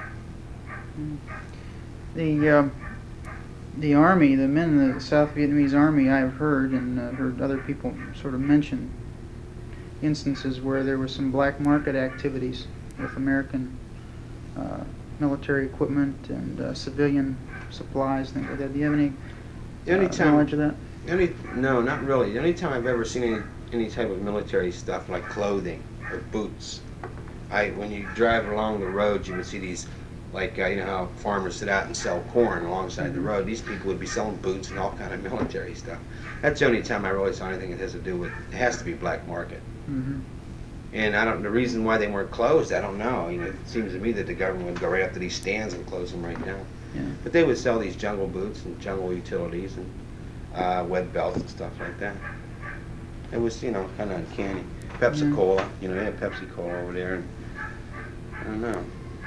[SPEAKER 1] The army, the men in the South Vietnamese army, I've heard and heard other people sort of mention instances where there was some black market activities with American military equipment and civilian supplies, things like that. Do you have any knowledge of that?
[SPEAKER 2] No, not really. The only time I've ever seen any type of military stuff like clothing or boots, when you drive along the road, you would see these, like how farmers sit out and sell corn alongside the road. These people would be selling boots and all kind of military stuff. That's the only time I really saw anything that has to do with. It has to be black market.
[SPEAKER 1] Mm-hmm.
[SPEAKER 2] And the reason why they weren't closed, I don't know. It seems to me that the government would go right up to these stands and close them right now.
[SPEAKER 1] Yeah.
[SPEAKER 2] But they would sell these jungle boots and jungle utilities and web belts and stuff like that. It was, kind of uncanny. Pepsi Cola, they had Pepsi Cola over there, and I don't know.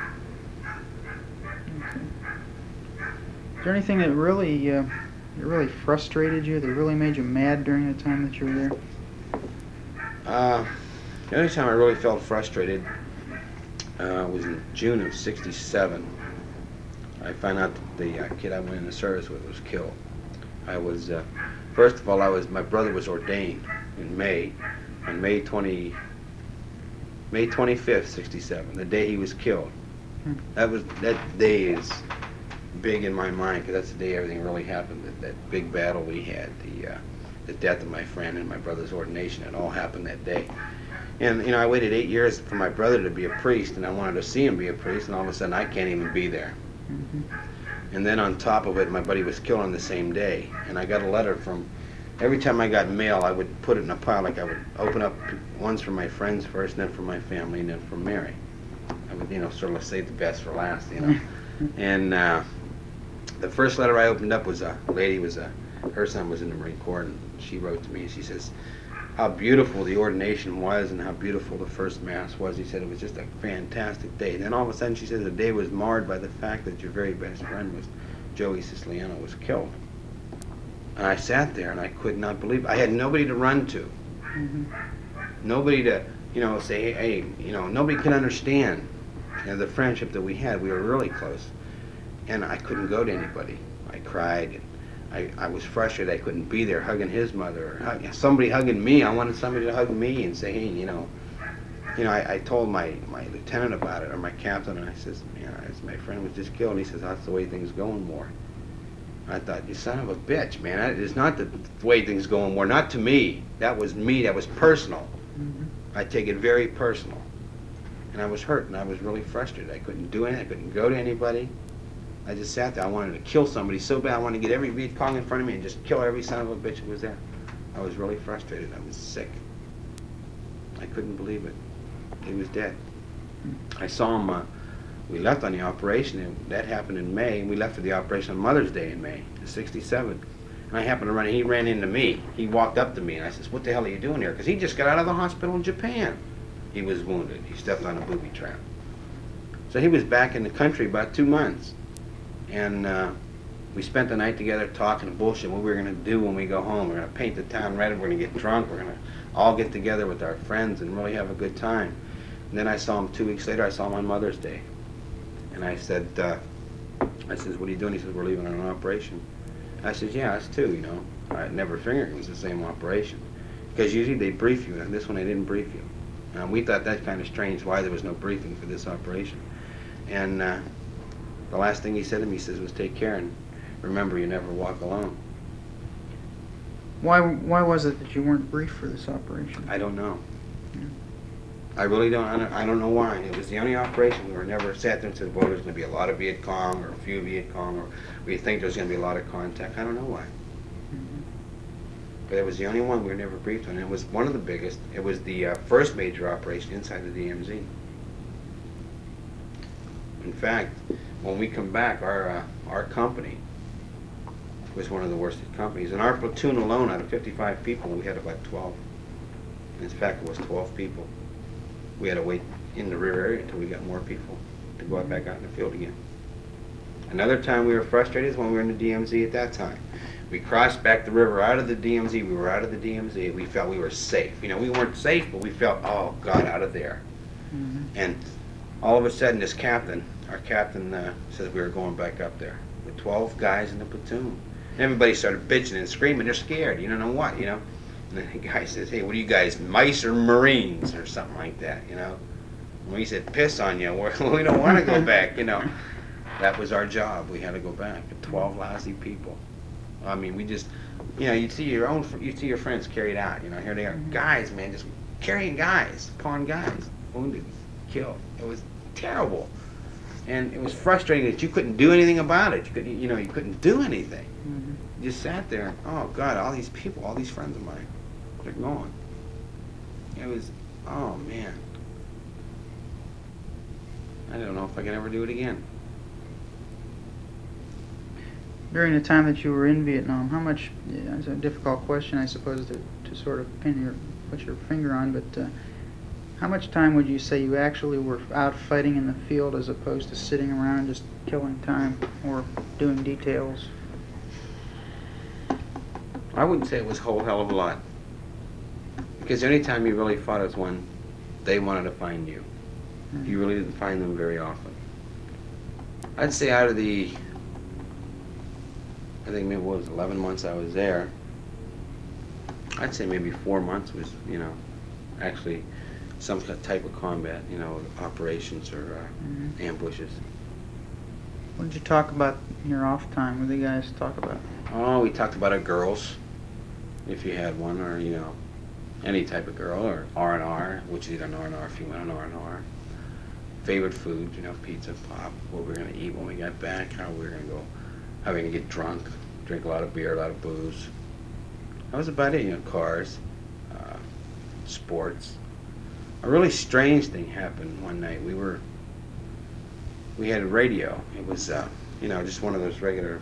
[SPEAKER 1] Okay. Is there anything that really frustrated you, that really made you mad during the time that you were there?
[SPEAKER 2] The only time I really felt frustrated was in June of '67. I found out that the kid I went in the service with was killed. I was, first of all, my brother was ordained in May, on May 25th, '67, the day he was killed. That day is big in my mind, because that's the day everything really happened. That big battle we had, the death of my friend and my brother's ordination, it all happened that day. And I waited 8 years for my brother to be a priest, and I wanted to see him be a priest, and all of a sudden I can't even be there.
[SPEAKER 1] Mm-hmm.
[SPEAKER 2] And then on top of it, my buddy was killed on the same day, and I got a letter from. Every time I got mail, I would put it in a pile. Like I would open up ones from my friends first, and then from my family, and then from Mary. I would, sort of save the best for last, And the first letter I opened up was a lady. Her son was in the Marine Corps, and she wrote to me. She says how beautiful the ordination was and how beautiful the first Mass was. He said it was just a fantastic day. And then all of a sudden, she said the day was marred by the fact that your very best friend was Joey Siciliano was killed. And I sat there and I could not believe it. I had nobody to run to.
[SPEAKER 1] Mm-hmm.
[SPEAKER 2] Nobody to, say, hey, nobody could understand the friendship that we had. We were really close. And I couldn't go to anybody. I cried. I was frustrated I couldn't be there hugging his mother, or somebody hugging me. I wanted somebody to hug me and say, hey, I told my lieutenant about it, or my captain, and I says, my friend was just killed. And he says, that's the way things go in war. I thought, you son of a bitch, man. It's not the way things go in war. Not to me. That was me. That was personal.
[SPEAKER 1] Mm-hmm.
[SPEAKER 2] I take it very personal. And I was hurt, and I was really frustrated. I couldn't do anything. I couldn't go to anybody. I just sat there. I wanted to kill somebody so bad. I wanted to get every Viet Cong in front of me and just kill every son of a bitch that was there. I was really frustrated. I was sick. I couldn't believe it. He was dead. I saw him. We left on the operation, and that happened in May. And we left for the operation on Mother's Day in May, '67. And I happened to run, and he ran into me. He walked up to me, and I says, what the hell are you doing here? Because he just got out of the hospital in Japan. He was wounded. He stepped on a booby trap. So he was back in the country about 2 months. And we spent the night together talking bullshit, what we were going to do when we go home. We're going to paint the town red, we're going to get drunk, we're going to all get together with our friends and really have a good time. And then I saw him 2 weeks later. I saw him on Mother's Day. And I said, what are you doing? He said, we're leaving on an operation. I said, yeah, us too, I never figured it was the same operation. Because usually they brief you, and this one they didn't brief you. We thought that kind of strange, why there was no briefing for this operation. And the last thing he said to me, he says, was take care, and remember, you never walk alone.
[SPEAKER 1] Why was it that you weren't briefed for this operation?
[SPEAKER 2] I don't know.
[SPEAKER 1] Yeah.
[SPEAKER 2] I really don't. I don't know why. It was the only operation we were never sat there and said, well, there's going to be a lot of Viet Cong or a few Viet Cong, or we think there's going to be a lot of contact. I don't know why.
[SPEAKER 1] Mm-hmm.
[SPEAKER 2] But it was the only one we were never briefed on. It was one of the biggest. It was the first major operation inside the DMZ. In fact, when we come back, our company was one of the worst companies. In our platoon alone, out of 55 people, we had about 12. In fact, it was 12 people. We had to wait in the rear area until we got more people to go back out in the field again. Another time we were frustrated is when we were in the DMZ at that time. We crossed back the river out of the DMZ. We were out of the DMZ. We felt we were safe. You know, we weren't safe, but we felt, oh, God, out of there.
[SPEAKER 1] Mm-hmm.
[SPEAKER 2] And all of a sudden, this captain, our captain, said we were going back up there with 12 guys in the platoon. And everybody started bitching and screaming. They're scared. You don't know what, you know. And then the guy says, hey, what are you guys, mice or Marines or something like that, you know. And we said, piss on you. We don't want to go back, you know. That was our job. We had to go back. 12 lousy people. I mean, we just, you know, you'd see your friends carried out. You know, here they are, guys, man, just carrying guys, upon guys, wounded, killed. It was terrible, and it was frustrating that you couldn't do anything about it. You couldn't do anything.
[SPEAKER 1] Mm-hmm.
[SPEAKER 2] You just sat there. Oh God, all these people, all these friends of mine, they're gone. It was, oh man, I don't know if I can ever do it again.
[SPEAKER 1] During the time that you were in Vietnam, how much, it's a difficult question, I suppose, to sort of put your finger on, but how much time would you say you actually were out fighting in the field as opposed to sitting around just killing time or doing details?
[SPEAKER 2] I wouldn't say it was a whole hell of a lot. Because any time you really fought was when they wanted to find you.
[SPEAKER 1] Mm-hmm.
[SPEAKER 2] You really didn't find them very often. I'd say out of the, I think maybe it was 11 months I was there, I'd say maybe 4 months was, you know, actually some type of combat, you know, operations or ambushes.
[SPEAKER 1] What did you talk about in your off time? What did you guys talk about?
[SPEAKER 2] Oh, we talked about our girls, if you had one, or, you know, any type of girl, or R&R, which is either an R&R if you went on R&R. Favorite food, you know, pizza, pop, what we were going to eat when we got back, how we were going to go, how we were going to get drunk, drink a lot of beer, a lot of booze. That was about it, you know, cars, sports. A really strange thing happened one night. We had a radio. It was, you know, just one of those regular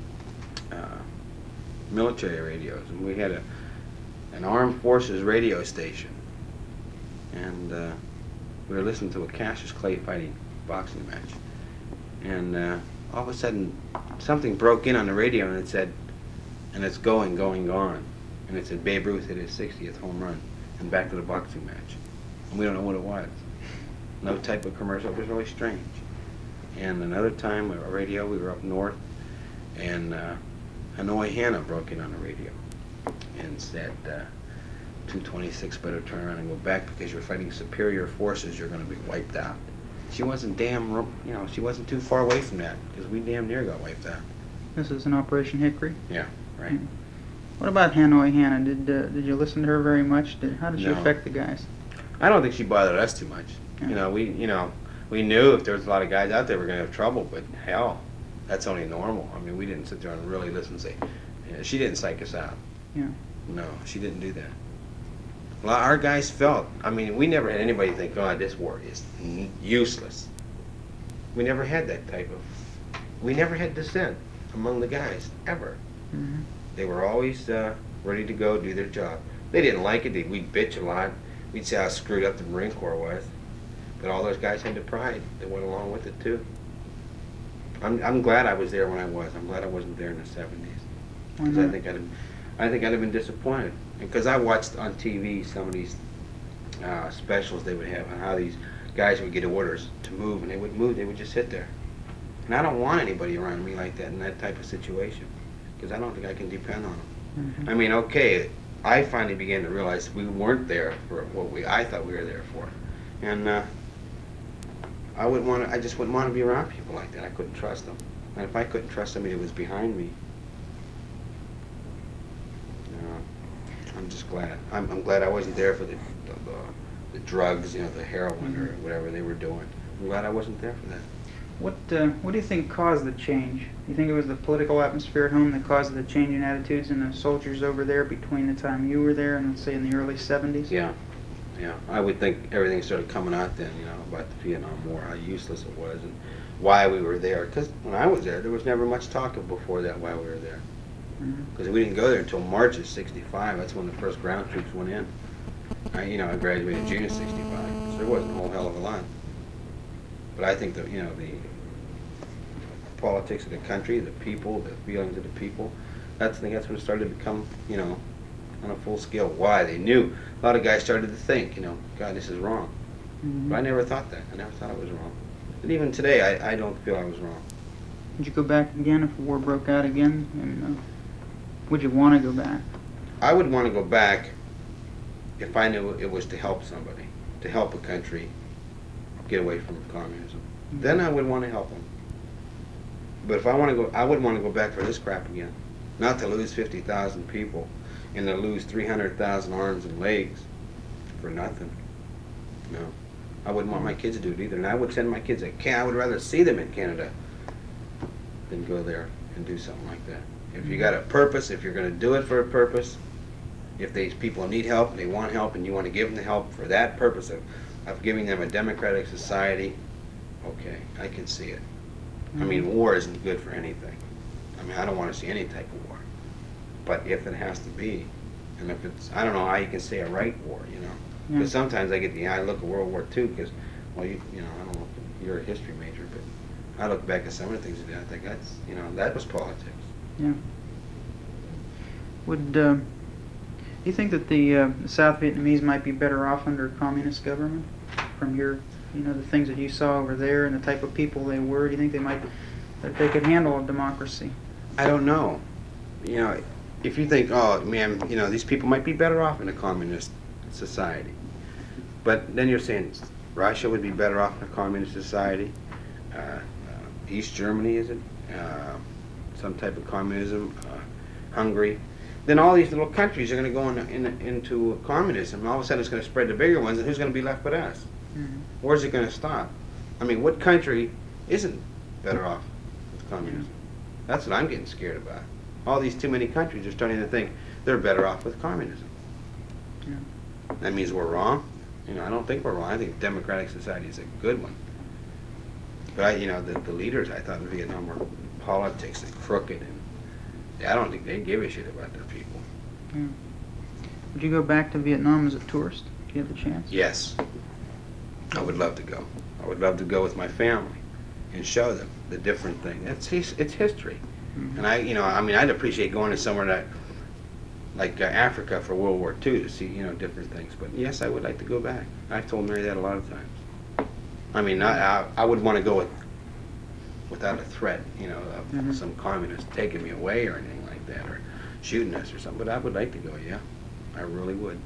[SPEAKER 2] military radios. And we had an armed forces radio station. And we were listening to a Cassius Clay fighting boxing match. And all of a sudden, something broke in on the radio and it said, and it's going, gone. And it said Babe Ruth hit his 60th home run and back to the boxing match. And we don't know what it was. No type of commercial. It was really strange. And another time, a radio, we were up north, and Hanoi Hannah broke in on the radio and said, 226 better turn around and go back because you're fighting superior forces, you're going to be wiped out. She wasn't she wasn't too far away from that because we damn near got wiped out.
[SPEAKER 1] This is an Operation Hickory?
[SPEAKER 2] Yeah, right.
[SPEAKER 1] Mm-hmm. What about Hanoi Hannah? Did you listen to her very much? How did she affect the guys?
[SPEAKER 2] I don't think she bothered us too much.
[SPEAKER 1] Yeah.
[SPEAKER 2] We knew if there was a lot of guys out there, we were going to have trouble, but hell, that's only normal. I mean, we didn't sit there and really listen and say, she didn't psych us out.
[SPEAKER 1] Yeah.
[SPEAKER 2] No, she didn't do that. Well, our guys felt, I mean, we never had anybody think, oh, this war is useless. We never had that type of, we never had dissent among the guys, ever.
[SPEAKER 1] Mm-hmm.
[SPEAKER 2] They were always ready to go do their job. They didn't like it. We'd bitch a lot. We'd say how screwed up the Marine Corps was. But all those guys had the pride that went along with it, too. I'm glad I was there when I was. I'm glad I wasn't there in the 70s. Because I think I'd have been disappointed. Because I watched on TV some of these specials they would have on how these guys would get orders to move, and they would move. They would just sit there. And I don't want anybody around me like that in that type of situation. Because I don't think I can depend on them.
[SPEAKER 1] Mm-hmm.
[SPEAKER 2] I mean, okay, I finally began to realize we weren't there for what I thought we were there for. And I just wouldn't want to be around people like that. I couldn't trust them. And if I couldn't trust somebody that was behind me, I'm just glad. I'm glad I wasn't there for the drugs, you know, the heroin or whatever they were doing. I'm glad I wasn't there for that.
[SPEAKER 1] What do you think caused the change? You think it was the political atmosphere at home that caused the change in attitudes in the soldiers over there between the time you were there and, let's say, in the early 70s?
[SPEAKER 2] Yeah. I would think everything started coming out then, you know, about the Vietnam War, how useless it was, and why we were there. Because when I was there was never much talk of before that why we were there. because we didn't go there until March of '65. That's when the first ground troops went in. I graduated June of '65, so there wasn't a whole hell of a lot. But I think that, the politics of the country, the people, the feelings of the people, I think that's when it started to become, on a full scale. Why? They knew. A lot of guys started to think, God, this is wrong.
[SPEAKER 1] Mm-hmm.
[SPEAKER 2] But I never thought that. I never thought it was wrong. And even today, I don't feel I was wrong.
[SPEAKER 1] Would you go back again if war broke out again? And would you want to go back?
[SPEAKER 2] I would want to go back if I knew it was to help somebody, to help a country get away from communism.
[SPEAKER 1] Mm-hmm.
[SPEAKER 2] Then I would want to help them. But if I want to go, I wouldn't want to go back for this crap again. Not to lose 50,000 people and to lose 300,000 arms and legs for nothing. No. I wouldn't want my kids to do it either. And I would send my kids I would rather see them in Canada than go there and do something like that. If you got a purpose, if you're going to do it for a purpose, if these people need help, they want help, and you want to give them the help for that purpose of giving them a democratic society, okay, I can see it. I mean, war isn't good for anything. I mean, I don't want to see any type of war. But if it has to be, and if it's, I don't know how you can say a right war, Because sometimes I get I look at World War II because, well, I don't know if you're a history major, but I look back at some of the things that I think that's, that was politics.
[SPEAKER 1] Yeah. Would you think that the South Vietnamese might be better off under a communist government? From your, the things that you saw over there and the type of people they were, do you think that they could handle a democracy?
[SPEAKER 2] I don't know. If you think, oh man, these people might be better off in a communist society, but then you're saying Russia would be better off in a communist society. East Germany, is it? Some type of communism. Hungary. Then all these little countries are going to go into communism, and all of a sudden it's going to spread to bigger ones, and who's going to be left but us? Mm-hmm. Where's it going to stop? I mean, what country isn't better off with communism? That's what I'm getting scared about. All these too many countries are starting to think they're better off with communism. Yeah. That means we're wrong? I don't think we're wrong. I think democratic society is a good one. But the leaders I thought in Vietnam were politics and crooked, and I don't think they give a shit about their people.
[SPEAKER 1] Yeah. Would you go back to Vietnam as a tourist if you had the chance?
[SPEAKER 2] Yes. I would love to go. I would love to go with my family and show them the different things. It's history. Mm-hmm. And I'd appreciate going to somewhere like Africa for World War II to see, different things. But yes, I would like to go back. I've told Mary that a lot of times. I mean, I would want to go without a threat, of some communist taking me away or anything like that, or shooting us or something. But I would like to go, yeah. I really would.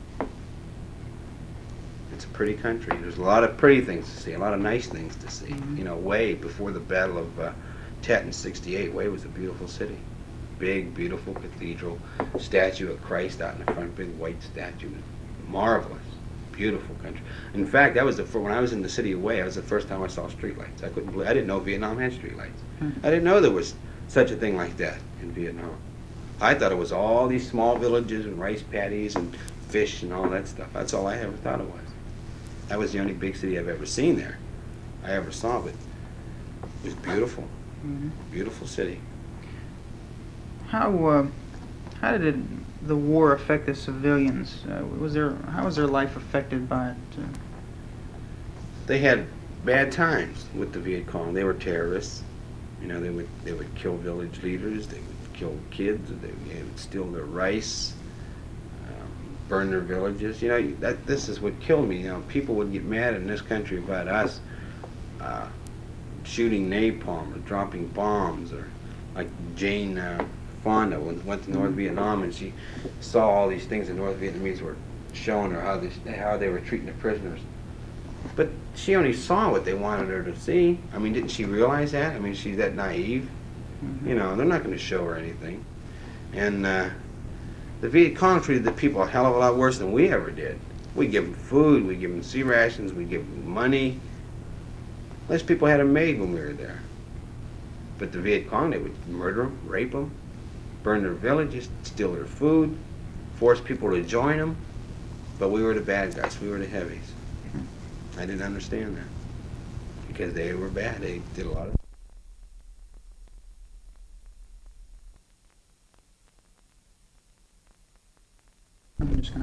[SPEAKER 2] It's a pretty country. There's a lot of pretty things to see, a lot of nice things to see. Mm-hmm. Way before the Battle of Tet in '68, Way was a beautiful city. Big, beautiful cathedral, statue of Christ out in the front, big white statue. Marvelous. Beautiful country. In fact, that was when I was in the city of Way, that was the first time I saw streetlights. I didn't know Vietnam had streetlights. I didn't know there was such a thing like that in Vietnam. I thought it was all these small villages and rice paddies and fish and all that stuff. That's all I ever thought it was. That was the only big city I've ever seen there. I ever saw, but it was beautiful. Mm-hmm. Beautiful city.
[SPEAKER 1] How did the war affect the civilians? How was their life affected by it?
[SPEAKER 2] They had bad times with the Viet Cong. They were terrorists. They would kill village leaders. They would kill kids. They would steal their rice, burn their villages. This is what killed me. People would get mad in this country about us shooting napalm or dropping bombs, or like Jane Fonda went to North Vietnam and she saw all these things the North Vietnamese were showing her, how they were treating the prisoners. But she only saw what they wanted her to see. I mean, didn't she realize that? I mean, she's that naive. Mm-hmm. They're not going to show her anything. And the Viet Cong treated the people a hell of a lot worse than we ever did. We give them food, we give them sea rations, we give them money. Less people had them made when we were there. But the Viet Cong, they would murder them, rape them, burn their villages, steal their food, force people to join them. But we were the bad guys. We were the heavies. I didn't understand that because they were bad. They did a lot of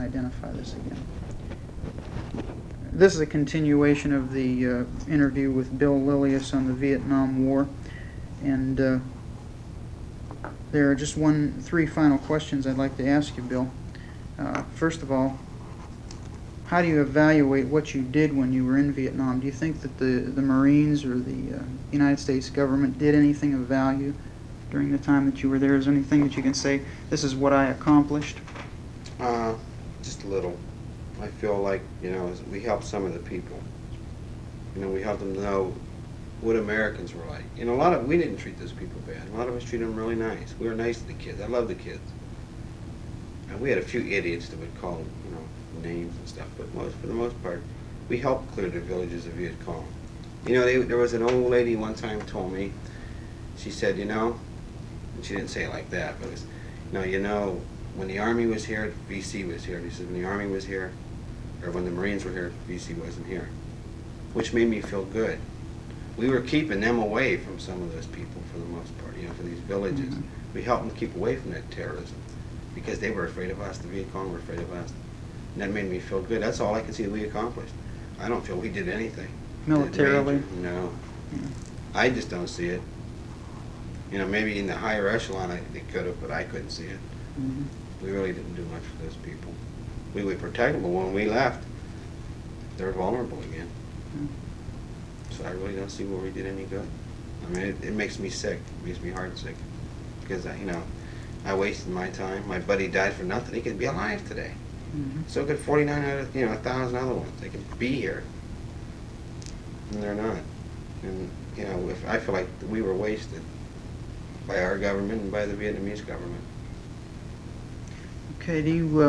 [SPEAKER 1] identify this again. This is a continuation of the interview with Bill Lilius on the Vietnam War, and there are just three final questions I'd like to ask you, Bill. First of all, how do you evaluate what you did when you were in Vietnam? Do you think that the Marines or the United States government did anything of value during the time that you were there? Is there anything that you can say, this is what I accomplished?
[SPEAKER 2] Just a little. I feel like, we helped some of the people. We helped them know what Americans were like. We didn't treat those people bad. A lot of us treated them really nice. We were nice to the kids. I love the kids. And we had a few idiots that would call them, names and stuff, but for the most part, we helped clear the villages of Viet Cong. There was an old lady one time told me, she said, and she didn't say it like that, but it was, when the Army was here, VC was here. He said, when the Army was here, or when the Marines were here, VC wasn't here, which made me feel good. We were keeping them away from some of those people for the most part, for these villages.
[SPEAKER 1] Mm-hmm.
[SPEAKER 2] We helped them keep away from that terrorism because they were afraid of us. The Viet Cong were afraid of us. And that made me feel good. That's all I can see that we accomplished. I don't feel we did anything.
[SPEAKER 1] Militarily?
[SPEAKER 2] No.
[SPEAKER 1] Yeah.
[SPEAKER 2] I just don't see it. Maybe in the higher echelon they could have, but I couldn't see it.
[SPEAKER 1] Mm-hmm.
[SPEAKER 2] We really didn't do much for those people. We would protect them, but when we left, they're vulnerable again.
[SPEAKER 1] Mm-hmm.
[SPEAKER 2] So I really don't see where we did any good. I mean, it makes me sick. It makes me heart sick. Because, I wasted my time. My buddy died for nothing. He could be alive today.
[SPEAKER 1] Mm-hmm.
[SPEAKER 2] So could 49 1,000 other ones. They could be here. And they're not. And, I feel like we were wasted by our government and by the Vietnamese government.
[SPEAKER 1] Okay,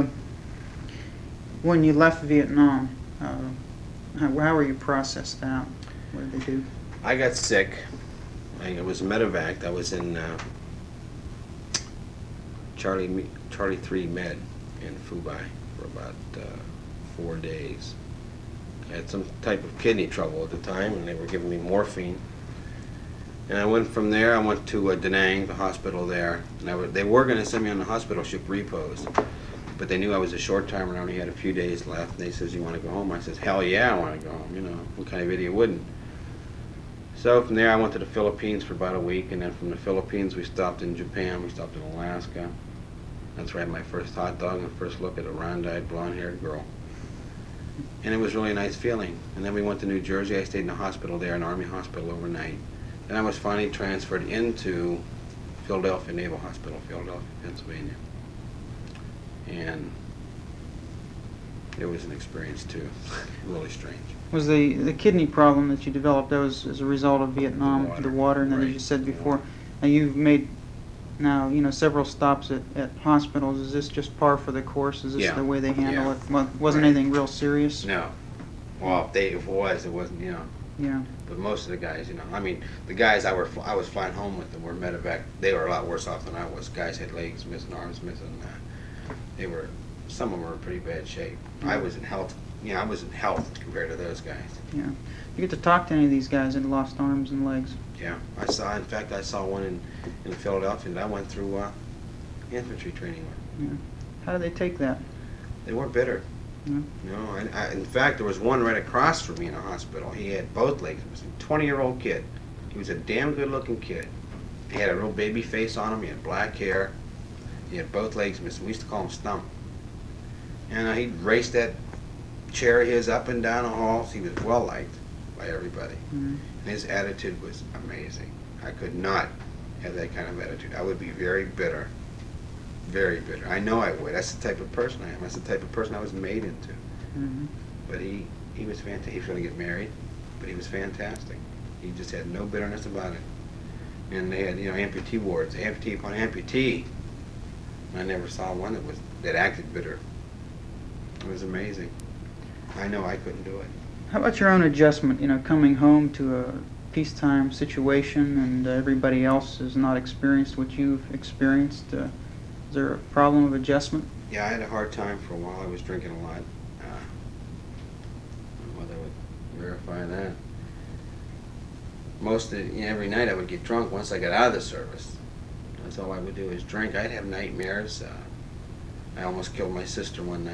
[SPEAKER 1] when you left Vietnam, how were you processed out? What did they do?
[SPEAKER 2] I got sick. It was medevac. I was in Charlie 3 Med in Phu Bai for about 4 days. I had some type of kidney trouble at the time, and they were giving me morphine. And I went from there, I went to Da Nang, the hospital there. And they were going to send me on the hospital ship repos. But they knew I was a short-timer and I only had a few days left. And they says, you want to go home? I says, hell yeah, I want to go home. What kind of idiot wouldn't? So from there I went to the Philippines for about a week. And then from the Philippines we stopped in Japan, we stopped in Alaska. That's where I had my first hot dog and first look at a round-eyed, blonde-haired girl. And it was really a nice feeling. And then we went to New Jersey. I stayed in a hospital there, an Army hospital overnight. And I was finally transferred into Philadelphia Naval Hospital, Philadelphia, Pennsylvania. And it was an experience too, really strange.
[SPEAKER 1] Was the kidney problem that you developed, that was as a result of Vietnam, the water, and then
[SPEAKER 2] right.
[SPEAKER 1] as you said before, now you've made several stops at hospitals. Is this just par for the course? Is this
[SPEAKER 2] Yeah.
[SPEAKER 1] the way they handle
[SPEAKER 2] Yeah.
[SPEAKER 1] it? Wasn't
[SPEAKER 2] Right.
[SPEAKER 1] anything real serious?
[SPEAKER 2] No. Well, if it was, it wasn't,
[SPEAKER 1] Yeah.
[SPEAKER 2] But most of the guys, the guys I was flying home with them were medevac. They were a lot worse off than I was. Guys had legs missing, arms missing. Some of them were in pretty bad shape. I was in health. I was in health compared to those guys.
[SPEAKER 1] Yeah. You get to talk to any of these guys that lost arms and legs?
[SPEAKER 2] Yeah, in fact, I saw one in Philadelphia that I went through infantry training with.
[SPEAKER 1] Yeah. How do they take that?
[SPEAKER 2] They weren't bitter.
[SPEAKER 1] Yeah.
[SPEAKER 2] No, in fact, there was one right across from me in a hospital. He had both legs. He was a 20-year-old kid. He was a damn good-looking kid. He had a real baby face on him. He had black hair. He had both legs missing. We used to call him Stump. And he'd race that chair of his up and down the halls. He was well-liked by everybody.
[SPEAKER 1] Mm-hmm.
[SPEAKER 2] And his attitude was amazing. I could not have that kind of attitude. I would be very bitter. Very bitter. I know I would. That's the type of person I am. That's the type of person I was made into.
[SPEAKER 1] Mm-hmm.
[SPEAKER 2] But he was fantastic. He was going to get married, but he was fantastic. He just had no bitterness about it. And they had, amputee wards, amputee upon amputee. I never saw one that acted bitter. It was amazing. I know I couldn't do it.
[SPEAKER 1] How about your own adjustment, coming home to a peacetime situation and everybody else has not experienced what you've experienced? Is there a problem of adjustment?
[SPEAKER 2] Yeah, I had a hard time for a while. I was drinking a lot. Whether I would verify that. Every night I would get drunk once I got out of the service. That's all I would do is drink. I'd have nightmares. I almost killed my sister one night.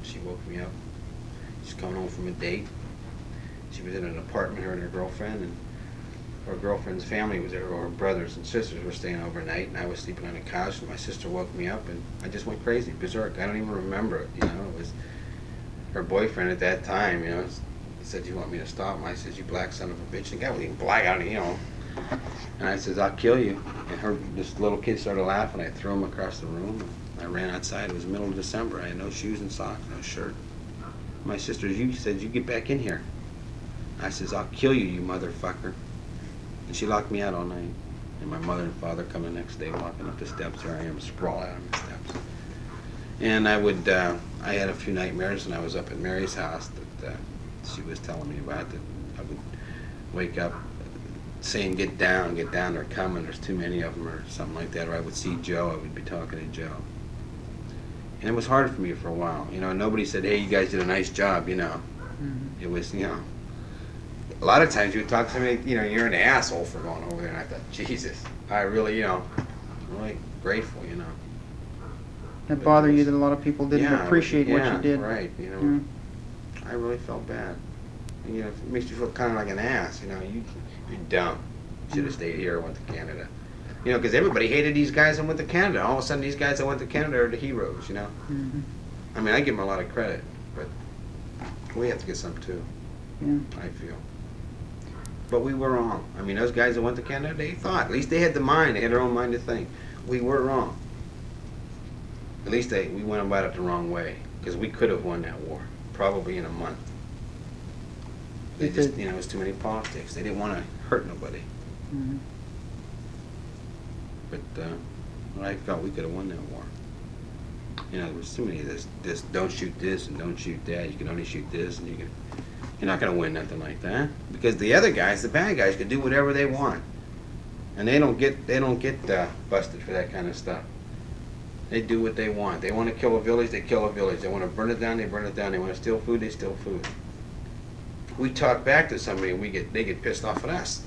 [SPEAKER 2] She woke me up. She's coming home from a date. She was in an apartment, her and her girlfriend, and her girlfriend's family was there, or her brothers and sisters were staying overnight, and I was sleeping on the couch, and my sister woke me up, and I just went crazy, berserk. I don't even remember it, you know. It was her boyfriend at that time, you know. He said, "You want me to stop him?" I said, "You black son of a bitch." The guy wasn't even black, I don't, you know. And I said, "I'll kill you." And this little kid started laughing. I threw him across the room. I ran outside. It was the middle of December. I had no shoes and socks, no shirt. My sister, you said, "You get back in here." I says, "I'll kill you, you motherfucker." And she locked me out all night. And my mother and father come the next day walking up the steps. Here I am, sprawled out on the steps. And I had a few nightmares, and I was up at Mary's house that she was telling me about, that I would wake up saying, get down, they're coming, there's too many of them," or something like that. Or I would see Joe, I would be talking to Joe. And it was hard for me for a while. You know, nobody said, "Hey, you guys did a nice job," you know. It was, you know, a lot of times you would talk to me, you know, "You're an asshole for going over there." And I thought, Jesus, I really, you know, I'm really grateful, you know.
[SPEAKER 1] It bothered you that a lot of people didn't
[SPEAKER 2] Yeah,
[SPEAKER 1] appreciate what you did.
[SPEAKER 2] Right, you know. I really felt bad. And, you know, it makes you feel kind of like an ass, you know. You're dumb. You should have stayed here or went to Canada. You know, because everybody hated these guys that went to Canada. All of a sudden, these guys that went to Canada are the heroes, you know. I mean, I give them a lot of credit, but we have to get some too,
[SPEAKER 1] Yeah.
[SPEAKER 2] I feel. But we were wrong. I mean, those guys that went to Canada, they thought. At least they had the mind. They had their own mind to think. We were wrong. At least we went about it the wrong way, because we could have won that war, probably in a month. They just, you know, it was too many politics. They didn't want to hurt nobody. But I felt we could have won that war. You know, there was too many of this, don't shoot this and don't shoot that. You can only shoot this, and you're not going to win nothing like that. Because the other guys, the bad guys, can do whatever they want, and they don't get busted for that kind of stuff. They do what they want. They want to kill a village, they kill a village. They want to burn it down, they burn it down. They want to steal food, they steal food. We talk back to somebody, and they get pissed off at us.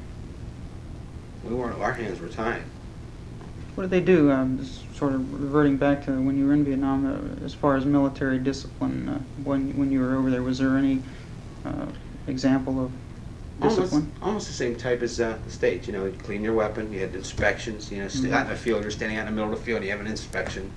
[SPEAKER 2] Our hands were tied.
[SPEAKER 1] What did they do? Just sort of reverting back to when you were in Vietnam, as far as military discipline, when you were over there, was there any example of discipline?
[SPEAKER 2] Almost the same type as the States. You know, you clean your weapon, you had inspections, you know, out in the field, you're standing out in the middle of the field, you have an inspection.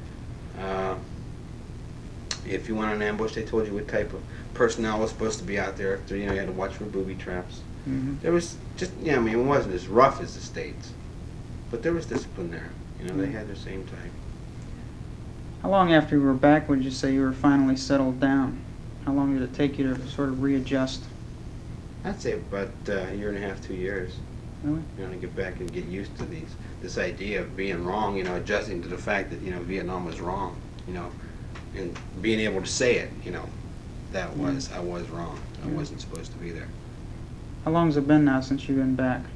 [SPEAKER 2] If you went on an ambush, they told you what type of personnel was supposed to be out there. So, you know, you had to watch for booby traps. There was just, I mean, it wasn't as rough as the States, but there was discipline there. You know, they had their same type.
[SPEAKER 1] How long after you were back would you say you were finally settled down? How long did it take you to sort of readjust?
[SPEAKER 2] I'd say about a year and a half, 2 years.
[SPEAKER 1] Really?
[SPEAKER 2] You know, to get back and get used to this idea of being wrong, you know, adjusting to the fact that, you know, Vietnam was wrong, you know, and being able to say it, you know, I was wrong. I wasn't supposed to be there.
[SPEAKER 1] How long has it been now since you've been back?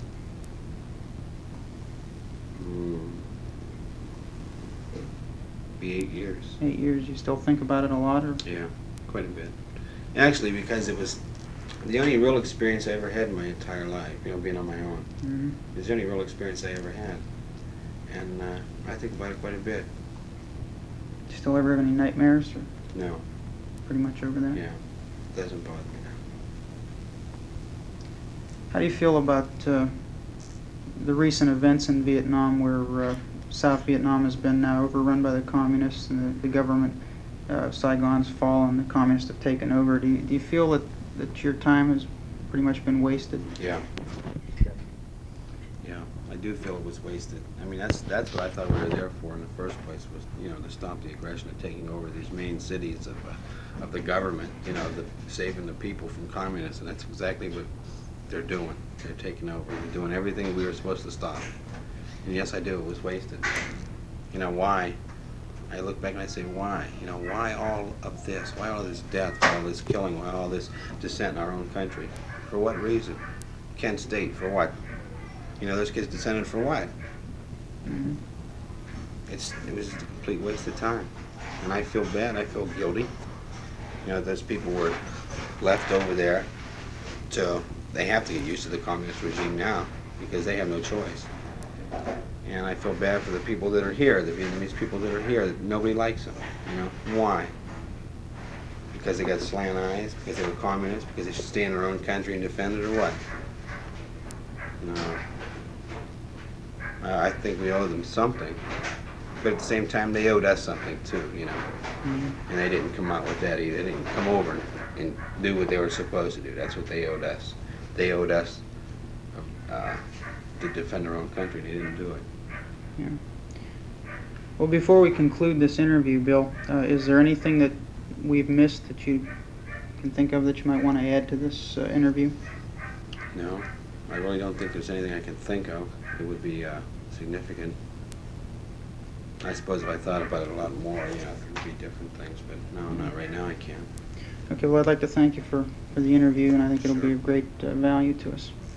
[SPEAKER 2] Be 8 years.
[SPEAKER 1] 8 years. You still think about it a lot, or?
[SPEAKER 2] Yeah, quite a bit. Actually, because it was the only real experience I ever had in my entire life, you know, being on my own. It's the only real experience I ever had. And I think about it quite a bit.
[SPEAKER 1] Do you still ever have any nightmares, or
[SPEAKER 2] No.
[SPEAKER 1] pretty much over there?
[SPEAKER 2] Yeah, it doesn't bother me now.
[SPEAKER 1] How do you feel about the recent events in Vietnam, where South Vietnam has been now overrun by the communists, and the government of Saigon's fallen, the communists have taken over? Do you feel that your time has pretty much been wasted?
[SPEAKER 2] Yeah. Yeah, I do feel it was wasted. I mean, that's what I thought we were there for in the first place, was, you know, to stop the aggression of taking over these main cities of the government, you know, saving the people from communists, and that's exactly what they're doing. They're taking over. They're doing everything we were supposed to stop. And yes, I do. It was wasted. You know, why? I look back and I say, why? You know, why all of this? Why all this death? Why all this killing? Why all this dissent in our own country? For what reason? Kent State, for what? You know, those kids dissented for what? It was just a complete waste of time. And I feel bad. I feel guilty. You know, those people were left over there to, they have to get used to the communist regime now, because they have no choice. And I feel bad for the people that are here, the Vietnamese people that are here, that nobody likes them. You know, why? Because they got slant eyes? Because they were communists? Because they should stay in their own country and defend it, or what? No. I think we owe them something. But at the same time, they owed us something too, you know.
[SPEAKER 1] Mm-hmm.
[SPEAKER 2] And they didn't come out with that either. They didn't come over and do what they were supposed to do. That's what they owed us. They owed us to defend our own country. They didn't do it.
[SPEAKER 1] Yeah. Well, before we conclude this interview, Bill, is there anything that we've missed that you can think of that you might want to add to this interview?
[SPEAKER 2] No, I really don't think there's anything I can think of that would be significant. I suppose if I thought about it a lot more, yeah, there would be different things, but no, not right now I can't.
[SPEAKER 1] Okay, well, I'd like to thank you for the interview, and I think it'll be of great value to us.